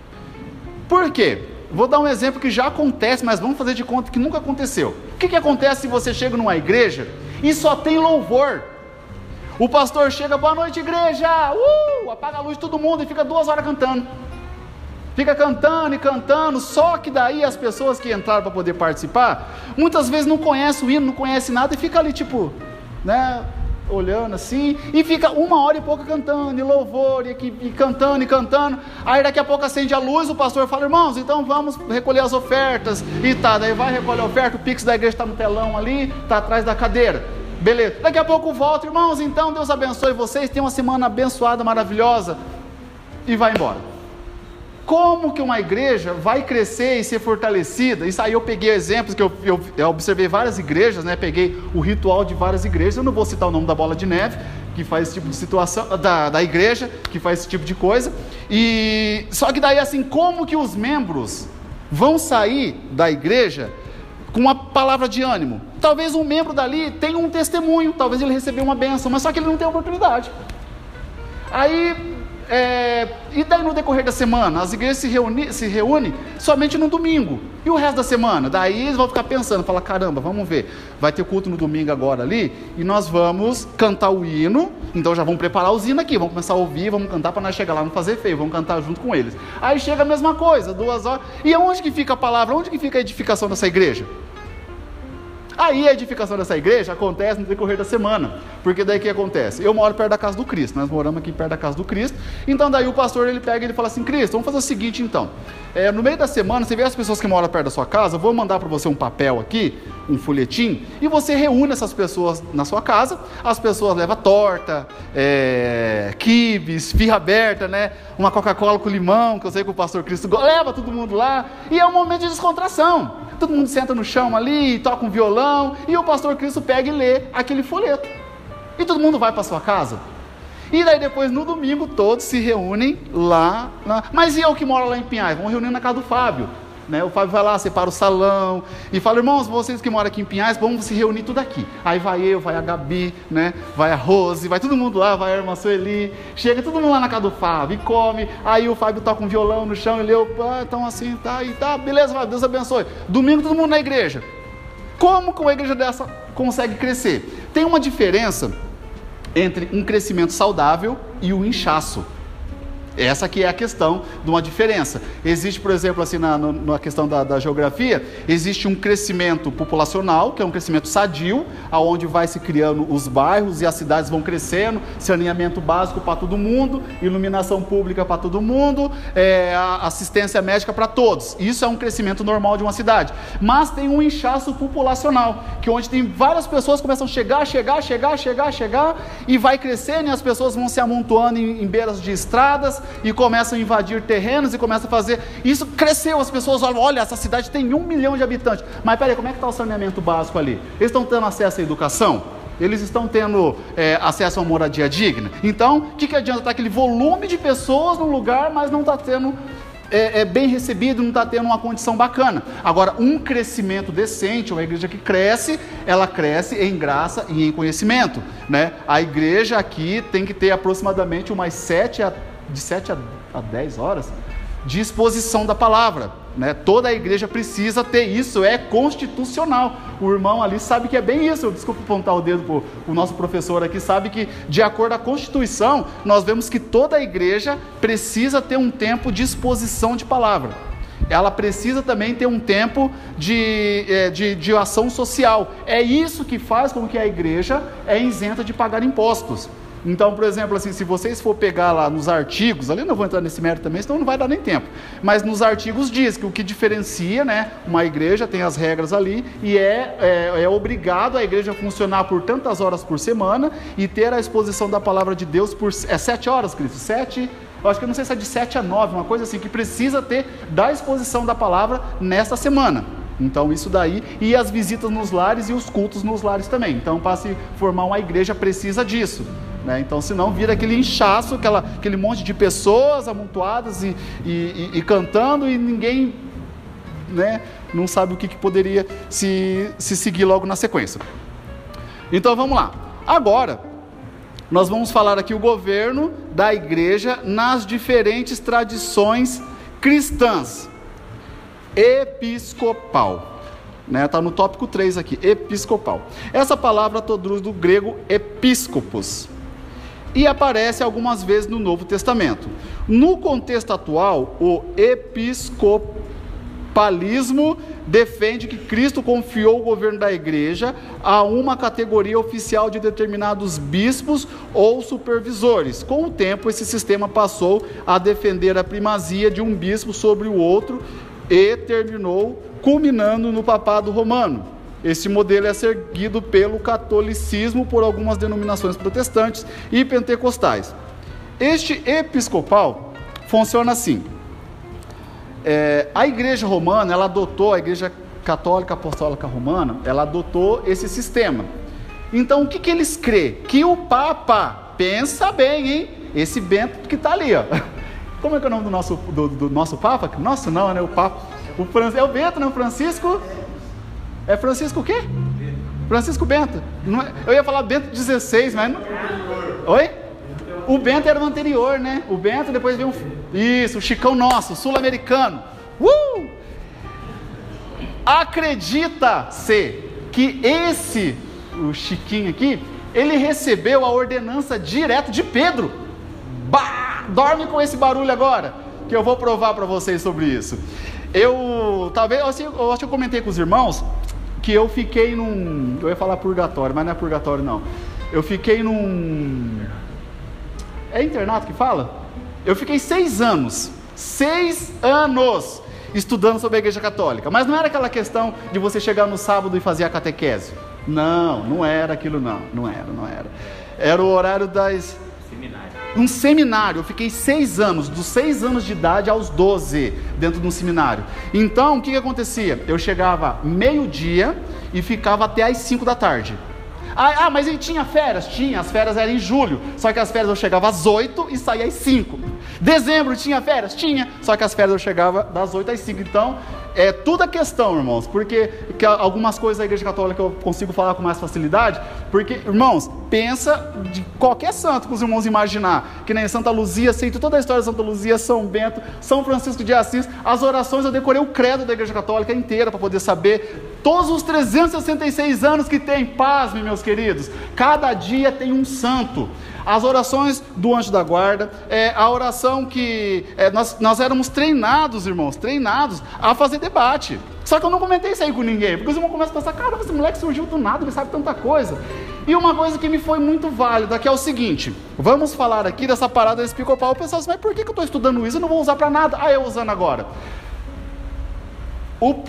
Por quê? Vou dar um exemplo que já acontece, mas vamos fazer de conta que nunca aconteceu. O que acontece se você chega numa igreja e só tem louvor? O pastor chega, boa noite igreja, apaga a luz de todo mundo e fica 2 horas cantando. Fica cantando e cantando, só que daí as pessoas que entraram para poder participar, muitas vezes não conhecem o hino, não conhecem nada e fica ali tipo, né, olhando assim, e fica 1 hora e pouco cantando, e louvor, e cantando, e cantando, aí daqui a pouco acende a luz, o pastor fala, irmãos, então vamos recolher as ofertas, e daí vai recolher a oferta, o pix da igreja está no telão ali, está atrás da cadeira, beleza, daqui a pouco volta, irmãos, então Deus abençoe vocês, tenham uma semana abençoada, maravilhosa, e vai embora. Como que uma igreja vai crescer e ser fortalecida? Isso aí eu peguei exemplos que eu observei várias igrejas, né? Peguei o ritual de várias igrejas, eu não vou citar o nome da bola de neve, que faz esse tipo de situação, da igreja, que faz esse tipo de coisa, e só que daí assim, como que os membros vão sair da igreja com uma palavra de ânimo? Talvez um membro dali tenha um testemunho, talvez ele recebeu uma bênção, mas só que ele não tem oportunidade. Aí... e daí no decorrer da semana, as igrejas se reúnem somente no domingo, e o resto da semana, daí eles vão ficar pensando, falar, caramba, vamos ver, vai ter culto no domingo agora ali, e nós vamos cantar o hino, então já vamos preparar os hinos aqui, vamos começar a ouvir, vamos cantar para nós chegar lá, não fazer feio, vamos cantar junto com eles, aí chega a mesma coisa, 2 horas, e onde que fica a palavra, onde que fica a edificação dessa igreja? Aí a edificação dessa igreja acontece no decorrer da semana, porque daí o que acontece? Eu moro perto da casa do Cristo, nós moramos aqui perto da casa do Cristo, então daí o pastor ele pega e ele fala assim, Cristo, vamos fazer o seguinte então, no meio da semana, você vê as pessoas que moram perto da sua casa, eu vou mandar para você um papel aqui, um folhetim, e você reúne essas pessoas na sua casa, as pessoas levam torta, quibes, esfirra aberta, né? Uma Coca-Cola com limão, que eu sei que o pastor Cristo leva todo mundo lá, e é um momento de descontração. Todo mundo senta no chão ali, toca um violão, e o pastor Cristo pega e lê aquele folheto. E todo mundo vai para sua casa. E daí depois, no domingo, todos se reúnem lá. Mas e eu que moro lá em Pinhais? Vamos reunir na casa do Fábio. Né? O Fábio vai lá, separa o salão, e fala, irmãos, vocês que moram aqui em Pinhais, vamos se reunir tudo aqui. Aí vai eu, vai a Gabi, né? Vai a Rose, vai todo mundo lá, vai a irmã Sueli, chega todo mundo lá na casa do Fábio, e come, aí o Fábio toca um violão no chão, e ele, então assim, tá, e tá, beleza, Fábio, Deus abençoe. Domingo todo mundo na igreja. Como que uma igreja dessa consegue crescer? Tem uma diferença entre um crescimento saudável e o inchaço. Essa que é a questão de uma diferença. Existe, por exemplo, assim, na questão da geografia, existe um crescimento populacional, que é um crescimento sadio, aonde vai se criando os bairros e as cidades vão crescendo, saneamento básico para todo mundo, iluminação pública para todo mundo, assistência médica para todos. Isso é um crescimento normal de uma cidade. Mas tem um inchaço populacional, que onde tem várias pessoas começam a chegar, e vai crescendo, e as pessoas vão se amontoando em beiras de estradas, e começam a invadir terrenos, e começam a fazer, isso cresceu, as pessoas olha, essa cidade tem 1 milhão de habitantes, mas peraí, como é que está o saneamento básico ali? Eles estão tendo acesso à educação? Eles estão tendo acesso a uma moradia digna? Então, o que adianta estar aquele volume de pessoas num lugar, mas não está tendo bem recebido, não está tendo uma condição bacana? Agora, um crescimento decente, uma igreja que cresce, ela cresce em graça e em conhecimento, né? A igreja aqui tem que ter aproximadamente umas 7 a 10 horas de exposição da palavra, né? Toda a igreja precisa ter isso, é constitucional. O irmão ali sabe que é bem isso. Desculpa apontar o dedo para o nosso professor aqui, sabe que de acordo com a Constituição, nós vemos que toda a igreja precisa ter um tempo de exposição de palavra. Ela precisa também ter um tempo de ação social. É isso que faz com que a igreja é isenta de pagar impostos. Então, por exemplo, assim, se vocês for pegar lá nos artigos, ali não vou entrar nesse mérito também, senão não vai dar nem tempo, mas nos artigos diz que o que diferencia, né, uma igreja tem as regras ali, e é obrigado a igreja funcionar por tantas horas por semana, e ter a exposição da palavra de Deus por 7 horas, Cristo, 7, eu acho que eu não sei se é de 7 a 9, uma coisa assim, que precisa ter da exposição da palavra nesta semana. Então isso daí, e as visitas nos lares e os cultos nos lares também. Então, para se formar uma igreja precisa disso, né? Então, senão vira aquele inchaço, aquele monte de pessoas amontoadas e cantando, e ninguém, né, não sabe o que poderia se seguir logo na sequência. Então vamos lá. Agora nós vamos falar aqui o governo da igreja nas diferentes tradições cristãs. Episcopal, né? Está no tópico 3 aqui, episcopal. Essa palavra traduz do grego episcopos e aparece algumas vezes no Novo Testamento. No contexto atual, o episcopalismo defende que Cristo confiou o governo da igreja a uma categoria oficial de determinados bispos ou supervisores. Com o tempo, esse sistema passou a defender a primazia de um bispo sobre o outro e terminou culminando no papado romano. Esse modelo é seguido pelo catolicismo por algumas denominações protestantes e pentecostais. Este episcopal funciona assim. A igreja romana, ela adotou, a igreja católica apostólica romana, ela adotou esse sistema. Então, o que eles creem? Que o Papa, pensa bem, hein? Esse Bento que está ali, ó. Como é que é o nome do nosso Papa? Nosso não, né? O Papa. É o Bento, né? O Francisco. É Francisco o quê? Francisco Bento. Não é, eu ia falar Bento XVI, mas não. Oi? O Bento era o anterior, né? O Bento, depois veio isso, o Chicão nosso, sul-americano. Acredita-se que o Chiquinho aqui, ele recebeu a ordenança direto de Pedro. Dorme com esse barulho agora, que eu vou provar para vocês sobre isso. Eu acho que eu comentei com os irmãos que eu fiquei eu ia falar purgatório, mas não é purgatório não. Eu fiquei é internato que fala? Eu fiquei 6 anos estudando sobre a igreja católica, mas não era aquela questão de você chegar no sábado e fazer a catequese. Não era aquilo não era. Era o horário um seminário. Eu fiquei 6 anos, dos 6 anos de idade aos 12, dentro de um seminário. Então, o que acontecia? Eu chegava meio-dia e ficava até às 5 da tarde. Mas ele tinha férias? Tinha, as férias eram em julho, só que as férias eu chegava às 8 e saía às 5. Dezembro tinha férias? Tinha, só que as férias eu chegava das 8 às 5. Então, é tudo a questão, irmãos, porque algumas coisas da igreja católica eu consigo falar com mais facilidade, porque, irmãos, pensa de qualquer santo que os irmãos imaginar, que nem Santa Luzia, sei toda a história de Santa Luzia, São Bento, São Francisco de Assis, as orações eu decorei o credo da igreja católica inteira para poder saber Todos os 366 anos que tem, pasme, meus queridos, cada dia tem um santo. As orações do anjo da guarda, a oração que nós éramos treinados, irmãos, treinados a fazer debate. Só que eu não comentei isso aí com ninguém, porque os irmãos começam a pensar, caramba, esse moleque surgiu do nada, ele sabe tanta coisa. E uma coisa que me foi muito válida, que é o seguinte, vamos falar aqui dessa parada desse pica-pau. O pessoal diz, mas por que eu estou estudando isso? Eu não vou usar para nada. Eu usando agora. O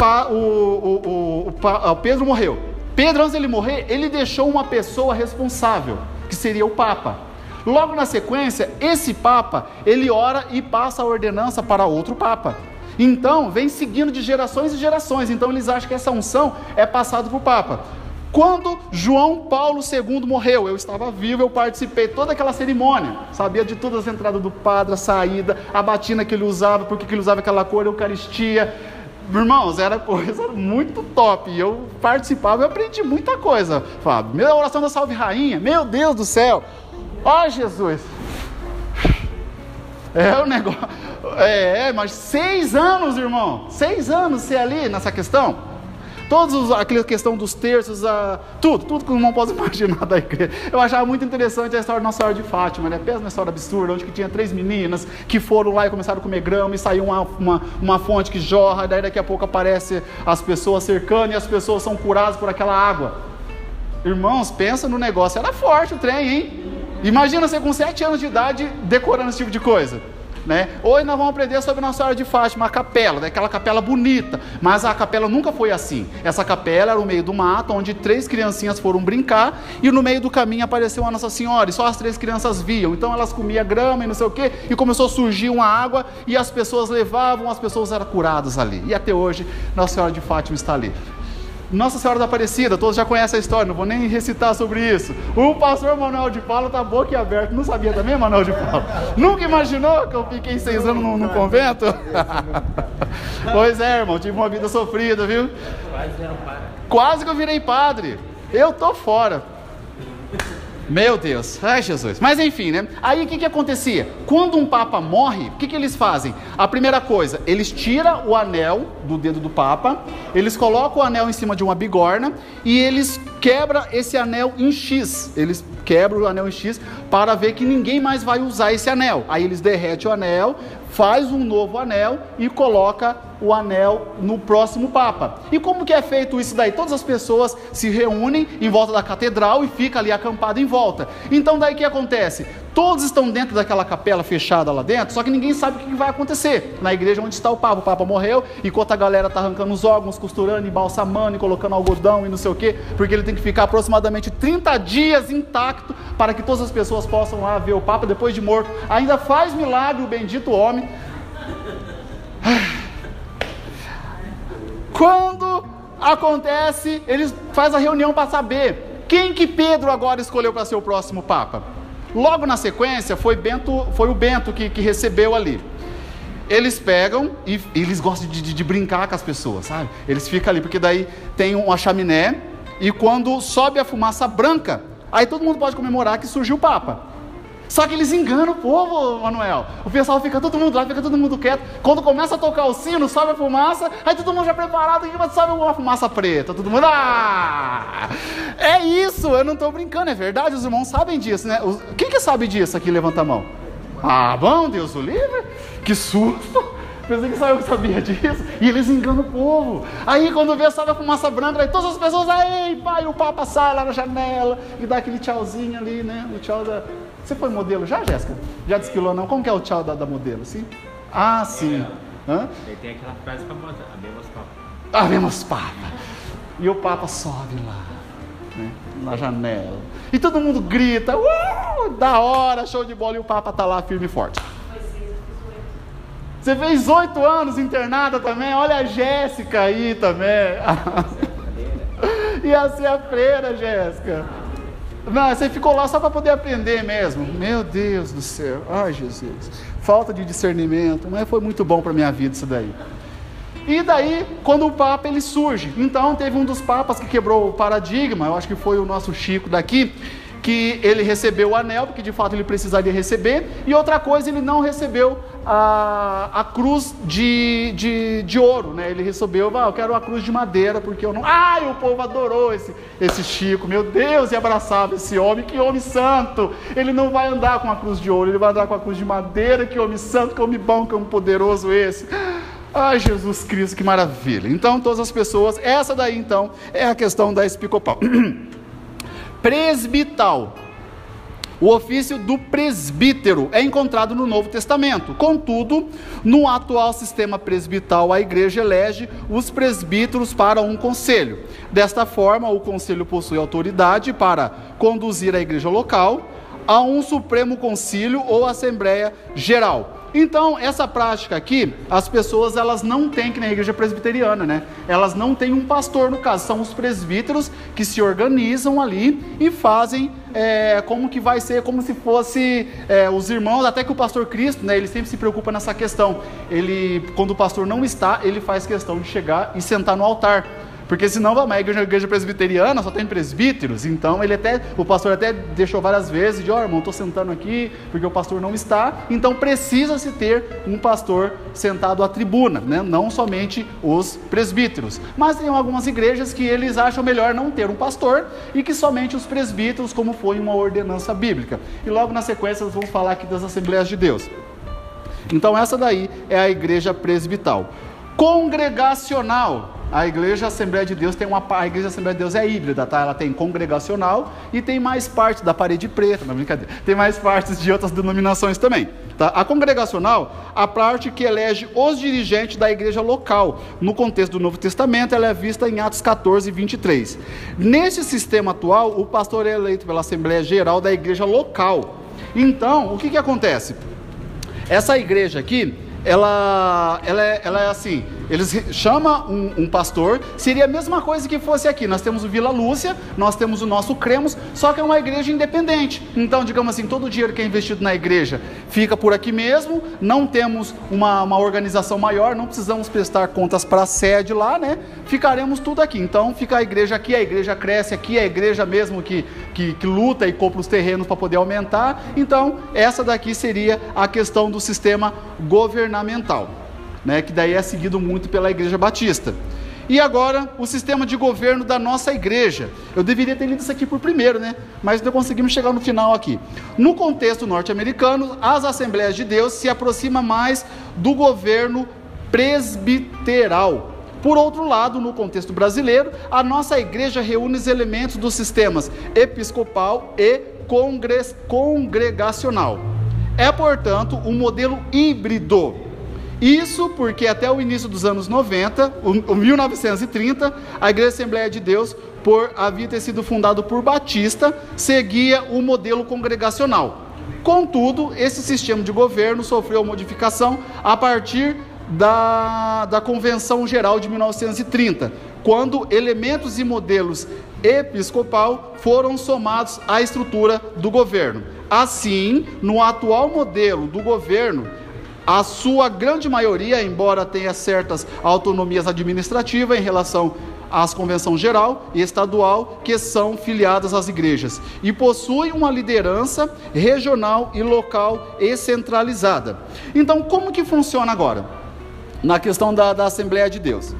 Pedro morreu. Pedro, antes dele morrer, ele deixou uma pessoa responsável, que seria o Papa. Logo na sequência, esse Papa, ele ora e passa a ordenança para outro Papa. Então, vem seguindo de gerações e gerações. Então, eles acham que essa unção é passada para o Papa. Quando João Paulo II morreu, eu estava vivo, eu participei de toda aquela cerimônia. Sabia de todas as entradas do padre, a saída, a batina que ele usava, porque que ele usava aquela cor, a Eucaristia. Irmãos, era coisa muito top. E eu participava e aprendi muita coisa, Fábio. Minha oração da Salve Rainha, meu Deus do céu. Ó Jesus, o negócio, mas 6 anos, irmão, 6 anos ser ali nessa questão, aquela questão dos terços, tudo que o irmão pode imaginar da igreja. Eu achava muito interessante a história da Nossa Senhora de Fátima, né? Pensa uma história absurda, onde que tinha 3 meninas que foram lá e começaram a comer grama, e saiu uma fonte que jorra, daí daqui a pouco aparece as pessoas cercando, e as pessoas são curadas por aquela água. Irmãos, pensa no negócio, era forte o trem, hein? Imagina você com 7 anos de idade decorando esse tipo de coisa, né? Hoje nós vamos aprender sobre Nossa Senhora de Fátima, a capela, aquela capela bonita, mas a capela nunca foi assim. Essa capela era no meio do mato, onde 3 criancinhas foram brincar, e no meio do caminho apareceu a Nossa Senhora, e só as 3 crianças viam. Então elas comiam grama e não sei o que, e começou a surgir uma água, e as pessoas levavam, as pessoas eram curadas ali, e até hoje Nossa Senhora de Fátima está ali. Nossa Senhora da Aparecida, todos já conhecem a história, não vou nem recitar sobre isso. O pastor Manuel de Paula está boquiaberto, não sabia também, Manuel de Paula? Nunca imaginou que eu fiquei 6 anos no convento? Pois é, irmão, tive uma vida sofrida, viu? Quase que eu virei padre. Eu tô fora. Meu Deus, ai Jesus. Mas enfim, né? Aí o que acontecia? Quando um Papa morre, o que eles fazem? A primeira coisa, eles tiram o anel do dedo do Papa, eles colocam o anel em cima de uma bigorna e eles quebram esse anel em X. Eles quebram o anel em X para ver que ninguém mais vai usar esse anel. Aí eles derretem o anel, faz um novo anel e coloca o anel no próximo Papa. E como que é feito isso daí? Todas as pessoas se reúnem em volta da catedral e fica ali acampado em volta. Então daí o que acontece? Todos estão dentro daquela capela fechada lá dentro, só que ninguém sabe o que vai acontecer na igreja onde está o Papa. O Papa morreu, enquanto a galera está arrancando os órgãos, costurando, embalsamando e colocando algodão e não sei o que, porque ele tem que ficar aproximadamente 30 dias intacto para que todas as pessoas possam lá ver o Papa depois de morto. Ainda faz milagre o bendito homem. Quando acontece, eles fazem a reunião para saber quem que Pedro agora escolheu para ser o próximo Papa. Logo na sequência foi o Bento que recebeu ali. Eles pegam e eles gostam de brincar com as pessoas, sabe? Eles ficam ali, porque daí tem uma chaminé e quando sobe a fumaça branca, aí todo mundo pode comemorar que surgiu o Papa. Só que eles enganam o povo, Manuel. O pessoal fica todo mundo lá, fica todo mundo quieto. Quando começa a tocar o sino, sobe a fumaça, aí todo mundo já preparado, e sobe uma fumaça preta. Todo mundo, é isso, eu não estou brincando, é verdade, os irmãos sabem disso, né? Quem que sabe disso aqui? Levanta a mão. Bom, Deus o livre, que susto. Pensei que só eu que sabia disso. E eles enganam o povo. Aí quando vê, sobe a fumaça branca, aí todas as pessoas, aí pai, o Papa sai lá na janela e dá aquele tchauzinho ali, né? O tchau da... Você foi modelo já, Jéssica? Já desfilou não? Como que é o tchau da modelo, sim? Sim. Ele tem aquela frase famosa, Habemus Papa. Habemus Papa. E o Papa sobe lá, né? Na janela. E todo mundo grita, da hora, show de bola, e o Papa tá lá firme e forte. Você fez 8 anos internada também? Olha a Jéssica aí também. Ia ser a freira, Jéssica. Não, você ficou lá só para poder aprender mesmo. Meu Deus do céu. Ai, Jesus. Falta de discernimento. Mas foi muito bom para a minha vida isso daí. E daí, quando o Papa ele surge. Então, teve um dos papas que quebrou o paradigma. Eu acho que foi o nosso Chico daqui. que ele recebeu o anel, porque de fato ele precisaria receber, e outra coisa, ele não recebeu a cruz de ouro, né? Ele recebeu, eu quero a cruz de madeira, porque eu não... E o povo adorou esse Chico, meu Deus, e abraçava esse homem, que homem santo, ele não vai andar com a cruz de ouro, ele vai andar com a cruz de madeira, que homem santo, que homem bom, que homem poderoso esse. Ai, Jesus Cristo, que maravilha. Então, todas as pessoas, essa daí então, é a questão da episcopal. Presbital. O ofício do presbítero é encontrado no Novo Testamento. Contudo, no atual sistema presbital, a igreja elege os presbíteros para um conselho. Desta forma, o conselho possui autoridade para conduzir a igreja local a um supremo concílio ou assembleia geral. Então, essa prática aqui, as pessoas, elas não têm, que na igreja presbiteriana, né? Elas não têm um pastor, no caso, são os presbíteros que se organizam ali e fazem como que vai ser, como se fosse os irmãos, até que o pastor Cristo, né? Ele sempre se preocupa nessa questão. Quando o pastor não está, ele faz questão de chegar e sentar no altar. Porque senão a igreja presbiteriana só tem presbíteros, então o pastor até deixou várias vezes, irmão, estou sentando aqui, porque o pastor não está, então precisa-se ter um pastor sentado à tribuna, né? Não somente os presbíteros. Mas tem algumas igrejas que eles acham melhor não ter um pastor, e que somente os presbíteros, como foi uma ordenança bíblica. E logo na sequência nós vamos falar aqui das Assembleias de Deus. Então essa daí é a igreja presbital. Congregacional. A igreja Assembleia de Deus a igreja Assembleia de Deus é híbrida, tá? Ela tem congregacional e tem mais parte da parede preta, não, brincadeira. Tem mais partes de outras denominações também, tá? A congregacional, a parte que elege os dirigentes da igreja local. No contexto do Novo Testamento, ela é vista em Atos 14, 23. Nesse sistema atual, o pastor é eleito pela Assembleia Geral da igreja local. Então, o que acontece? Essa igreja aqui, ela é assim, eles chamam um pastor, seria a mesma coisa que fosse aqui, nós temos o Vila Lúcia, nós temos o nosso Cremos, só que é uma igreja independente. Então, digamos assim, todo o dinheiro que é investido na igreja fica por aqui mesmo, não temos uma organização maior, não precisamos prestar contas para a sede lá, né? Ficaremos tudo aqui. Então, fica a igreja aqui, a igreja cresce aqui, a igreja mesmo que luta e compra os terrenos para poder aumentar. Então, essa daqui seria a questão do sistema governamental, né, que daí é seguido muito pela Igreja Batista. E agora, o sistema de governo da nossa igreja. Eu deveria ter lido isso aqui por primeiro, né? Mas não conseguimos chegar no final aqui. No contexto norte-americano, as Assembleias de Deus se aproximam mais do governo presbiteral. Por outro lado, no contexto brasileiro, a nossa igreja reúne os elementos dos sistemas episcopal e congregacional. É, portanto, um modelo híbrido. Isso porque até o início dos anos 90, 1930, a Igreja Assembleia de Deus, havia ter sido fundado por Batista, seguia o modelo congregacional. Contudo, esse sistema de governo sofreu modificação a partir da Convenção Geral de 1930, quando elementos e modelos episcopal foram somados à estrutura do governo. Assim, no atual modelo do governo, a sua grande maioria, embora tenha certas autonomias administrativas em relação às convenção geral e estadual, que são filiadas às igrejas, e possui uma liderança regional e local e centralizada. Então, como que funciona agora? Na questão da Assembleia de Deus.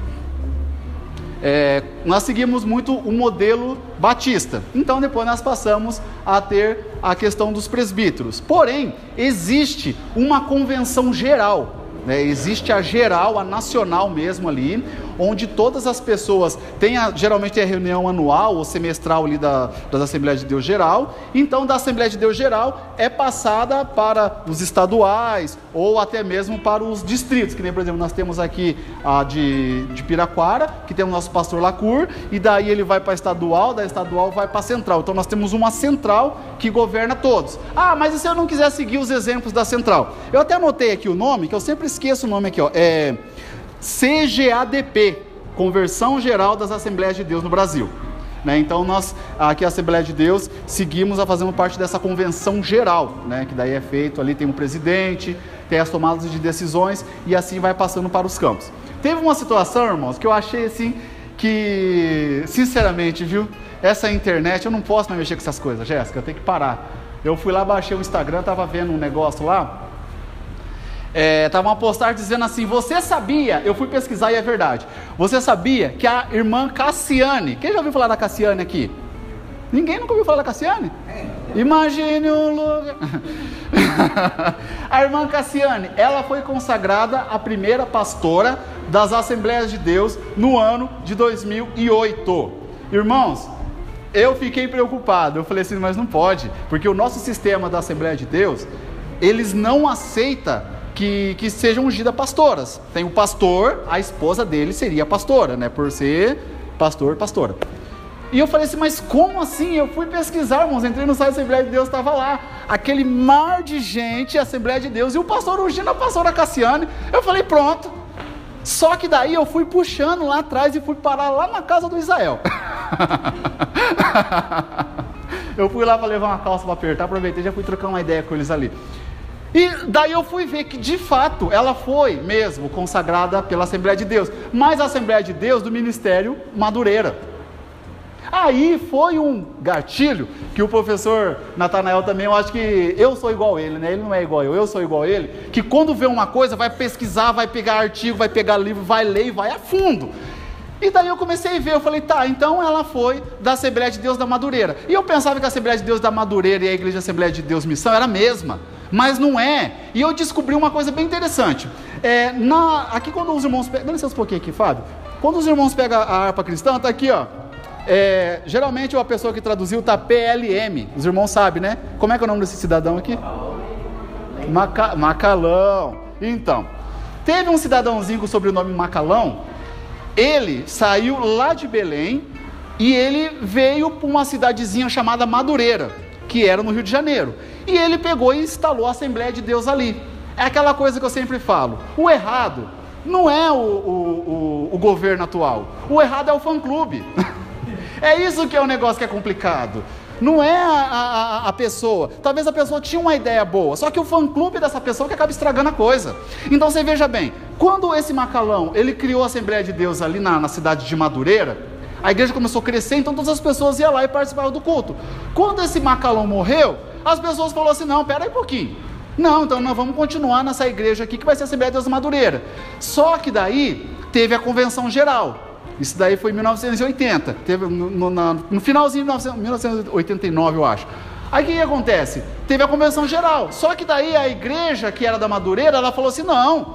Nós seguimos muito o modelo batista, então depois nós passamos a ter a questão dos presbíteros. Porém, existe uma convenção geral, né? Existe a geral, a nacional mesmo ali, onde todas as pessoas geralmente tem a reunião anual ou semestral ali das Assembleias de Deus Geral. Então, da Assembleia de Deus Geral é passada para os estaduais ou até mesmo para os distritos, que nem, por exemplo, nós temos aqui a de Piraquara, que tem o nosso pastor Lacour, e daí ele vai para a estadual, da estadual vai para a central. Então, nós temos uma central que governa todos. Mas e se eu não quiser seguir os exemplos da central? Eu até anotei aqui o nome, que eu sempre esqueço o nome aqui, ó. CGADP, Conversão Geral das Assembleias de Deus no Brasil, né? Então nós, aqui a Assembleia de Deus, seguimos a fazendo parte dessa convenção geral, né? Que daí é feito, ali tem um presidente, tem as tomadas de decisões e assim vai passando para os campos. Teve uma situação, irmãos, que eu achei assim, que sinceramente, viu, essa internet, eu não posso mais mexer com essas coisas, Jéssica, eu tenho que parar. Eu fui lá, baixei o Instagram, tava vendo um negócio lá, tava uma postagem dizendo assim, você sabia, eu fui pesquisar e é verdade, você sabia que a irmã Cassiane, quem já ouviu falar da Cassiane aqui? Ninguém nunca ouviu falar da Cassiane? Imagine um lugar. A irmã Cassiane, ela foi consagrada a primeira pastora das Assembleias de Deus no ano de 2008. Irmãos, eu fiquei preocupado, eu falei assim, mas não pode, porque o nosso sistema da Assembleia de Deus, eles não aceitam que sejam ungidas pastoras. Tem o pastor, a esposa dele seria pastora, né, por ser pastor, pastora. E eu falei assim, mas como assim? Eu fui pesquisar, irmãos, entrei no site da Assembleia de Deus, estava lá, aquele mar de gente, Assembleia de Deus, e o pastor ungindo a pastora Cassiane. Eu falei, pronto. Só que daí eu fui puxando lá atrás e fui parar lá na casa do Israel. Eu fui lá para levar uma calça para apertar, aproveitei e já fui trocar uma ideia com eles ali. E daí eu fui ver que de fato ela foi mesmo consagrada pela Assembleia de Deus, mas a Assembleia de Deus do Ministério Madureira. Aí foi um gatilho que o professor Natanael também, eu acho que eu sou igual a ele, né? Ele não é igual eu sou igual a ele, que quando vê uma coisa vai pesquisar, vai pegar artigo, vai pegar livro, vai ler e vai a fundo. E daí eu comecei a ver, eu falei, tá, então ela foi da Assembleia de Deus da Madureira. E eu pensava que a Assembleia de Deus da Madureira e a Igreja Assembleia de Deus Missão era a mesma, mas não é. E eu descobri uma coisa bem interessante. Aqui quando os irmãos pegam, dá licença um pouquinho aqui, Fábio. Quando os irmãos pegam a harpa cristã, tá aqui, ó. Geralmente a pessoa que traduziu está PLM, os irmãos sabem, né? Como é que é o nome desse cidadão aqui? Macalão. Então, teve um cidadãozinho com o sobrenome Macalão, ele saiu lá de Belém e ele veio para uma cidadezinha chamada Madureira, que era no Rio de Janeiro, e ele pegou e instalou a Assembleia de Deus ali. É aquela coisa que eu sempre falo, o errado não é o governo atual, o errado é o fã-clube. É isso que é um negócio que é complicado. Não é a pessoa. Talvez a pessoa tinha uma ideia boa, só que o fã-clube dessa pessoa que acaba estragando a coisa. Então você veja bem, quando esse Macalão, ele criou a Assembleia de Deus ali na cidade de Madureira, a igreja começou a crescer, então todas as pessoas iam lá e participavam do culto. Quando esse Macalão morreu, as pessoas falaram assim, não, pera aí um pouquinho. Não, então nós vamos continuar nessa igreja aqui que vai ser a Assembleia de Deus de Madureira. Só que daí teve a convenção geral. Isso daí foi em 1980, teve no finalzinho de 1989, eu acho. Aí o que acontece? Teve a convenção geral, só que daí a igreja que era da Madureira, ela falou assim, não,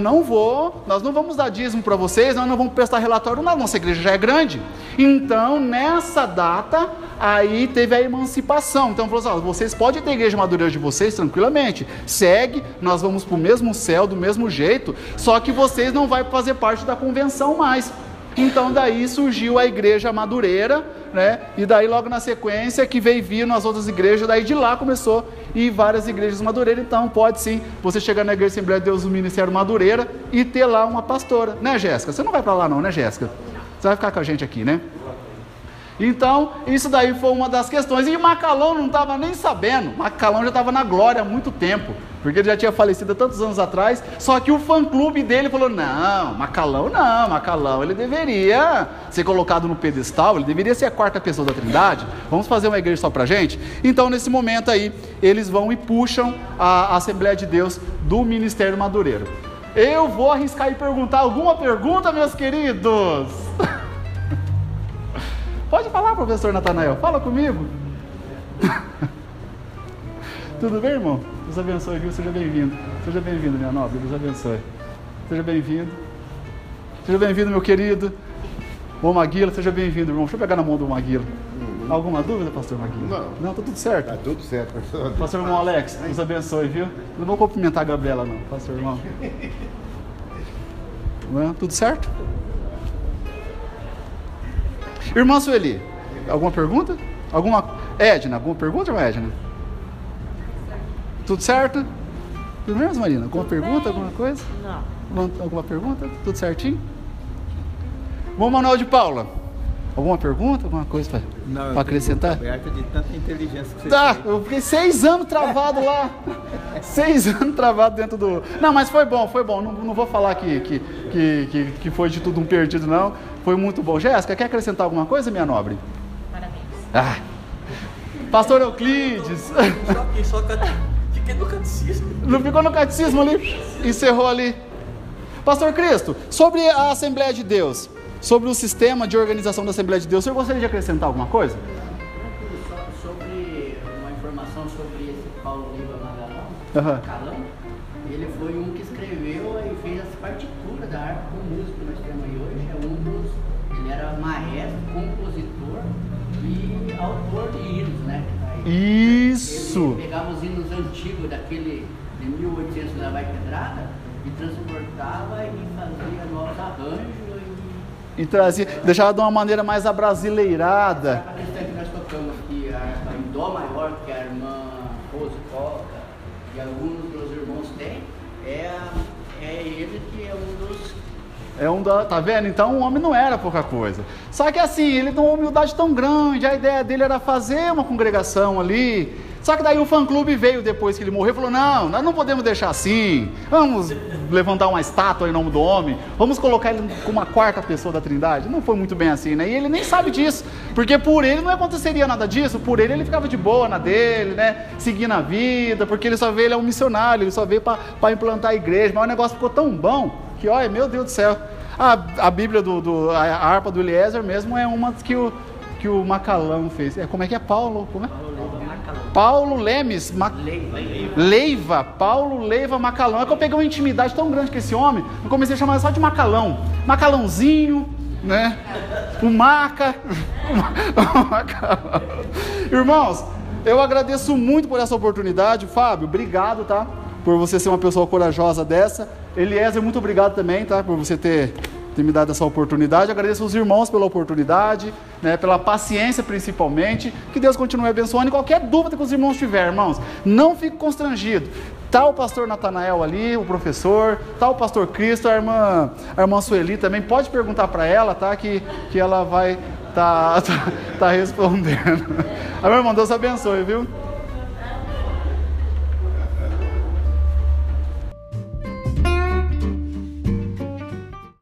nós não vamos dar dízimo para vocês, nós não vamos prestar relatório, não, nossa igreja já é grande. Então, nessa data, aí teve a emancipação. Então, falou assim, vocês podem ter a igreja Madureira de vocês tranquilamente, segue, nós vamos para o mesmo céu, do mesmo jeito, só que vocês não vão fazer parte da convenção mais. Então daí surgiu a igreja Madureira, né? E daí logo na sequência que veio vindo as outras igrejas, daí de lá começou a ir várias igrejas Madureira. Então pode sim, você chegar na igreja Assembleia de Deus do Ministério Madureira e ter lá uma pastora, né, Jéssica? Você não vai para lá não, né, Jéssica? Você vai ficar com a gente aqui, né? Então, isso daí foi uma das questões. E Macalão não estava nem sabendo. Macalão já estava na glória há muito tempo, porque ele já tinha falecido há tantos anos atrás. Só que o fã-clube dele falou, não, Macalão, ele deveria ser colocado no pedestal, ele deveria ser a quarta pessoa da Trindade. Vamos fazer uma igreja só pra gente? Então, nesse momento aí, eles vão e puxam a Assembleia de Deus do Ministério Madureira. Eu vou arriscar e perguntar alguma pergunta, meus queridos? Pode falar, professor Natanael, fala comigo. Tudo bem, irmão? Deus abençoe, viu? Seja bem-vindo. Seja bem-vindo, minha nobre, Deus abençoe. Seja bem-vindo. Seja bem-vindo, meu querido. Ô Maguila, seja bem-vindo, irmão. Deixa eu pegar na mão do Maguila. Alguma dúvida, pastor Maguila? Não, tá tudo certo? Tá tudo certo, pastor. Pastor irmão Alex, Deus abençoe, viu? Não vou cumprimentar a Gabriela, não, pastor irmão. Não, tudo certo? Irmã Sueli, alguma pergunta? Edna, alguma pergunta, irmã Edna? Tudo certo? Tudo mesmo, Marina? Alguma pergunta, alguma coisa? Não. Alguma pergunta? Tudo certinho? Bom, Manuel de Paula, alguma pergunta, alguma coisa para acrescentar? Aberta de tanta inteligência que você tem. Eu fiquei 6 anos travado lá. 6 anos travado dentro do... Não, mas foi bom. Não vou falar que foi de tudo um perdido, não. Foi muito bom. Jéssica, quer acrescentar alguma coisa, minha nobre? Parabéns Pastor Euclides. Fiquei no catecismo. Não ficou no catecismo ali? Encerrou ali. Pastor Cristo, sobre a Assembleia de Deus, sobre o sistema de organização da Assembleia de Deus, o senhor gostaria de acrescentar alguma coisa? Sobre uma informação sobre esse Paulo Leiva Macalão, ele foi um que escreveu e fez as partituras da harpa com música que nós temos aí hoje. Ele era maestro, compositor e autor de hinos, né? Isso! Ele pegava os hinos antigos daquele de 1800 da Vai Pedrada e transportava e fazia novos arranjos e trazia, deixava de uma maneira mais abrasileirada. A questão que nós tocamos aqui, a harpa em dó maior, que a irmã Rose toca e alguns dos irmãos têm, é ele que é um dos... Tá vendo? Então o homem não era pouca coisa. Só que assim, ele tem uma humildade tão grande, a ideia dele era fazer uma congregação ali. Só que daí o fã-clube veio depois que ele morreu e falou, não, nós não podemos deixar assim, vamos levantar uma estátua em nome do homem, vamos colocar ele como uma quarta pessoa da Trindade. Não foi muito bem assim, né? E ele nem sabe disso, porque por ele não aconteceria nada disso, por ele ficava de boa na dele, né? Seguindo a vida, porque ele só veio, ele é um missionário, ele só veio para implantar a igreja, mas o negócio ficou tão bom, que olha, meu Deus do céu, a Bíblia a harpa do Eliezer mesmo é uma que o Macalão fez. Como é que é Paulo? Como é? Paulo Lemes Leiva, Paulo Leiva Macalão. É que eu peguei uma intimidade tão grande com esse homem, eu comecei a chamar ele só de Macalão. Macalãozinho, né? O Maca. Irmãos, eu agradeço muito por essa oportunidade. Fábio, obrigado, tá? Por você ser uma pessoa corajosa dessa. Eliezer, muito obrigado também, tá? Por você ter me dado essa oportunidade. Agradeço aos irmãos pela oportunidade, né, pela paciência principalmente. Que Deus continue abençoando. E qualquer dúvida que os irmãos tiverem, irmãos, não fique constrangido. Tá o pastor Natanael ali, o professor, tá o pastor Cristo, a irmã Sueli também. Pode perguntar para ela, tá? Que ela vai tá respondendo. Meu irmão, Deus abençoe, viu?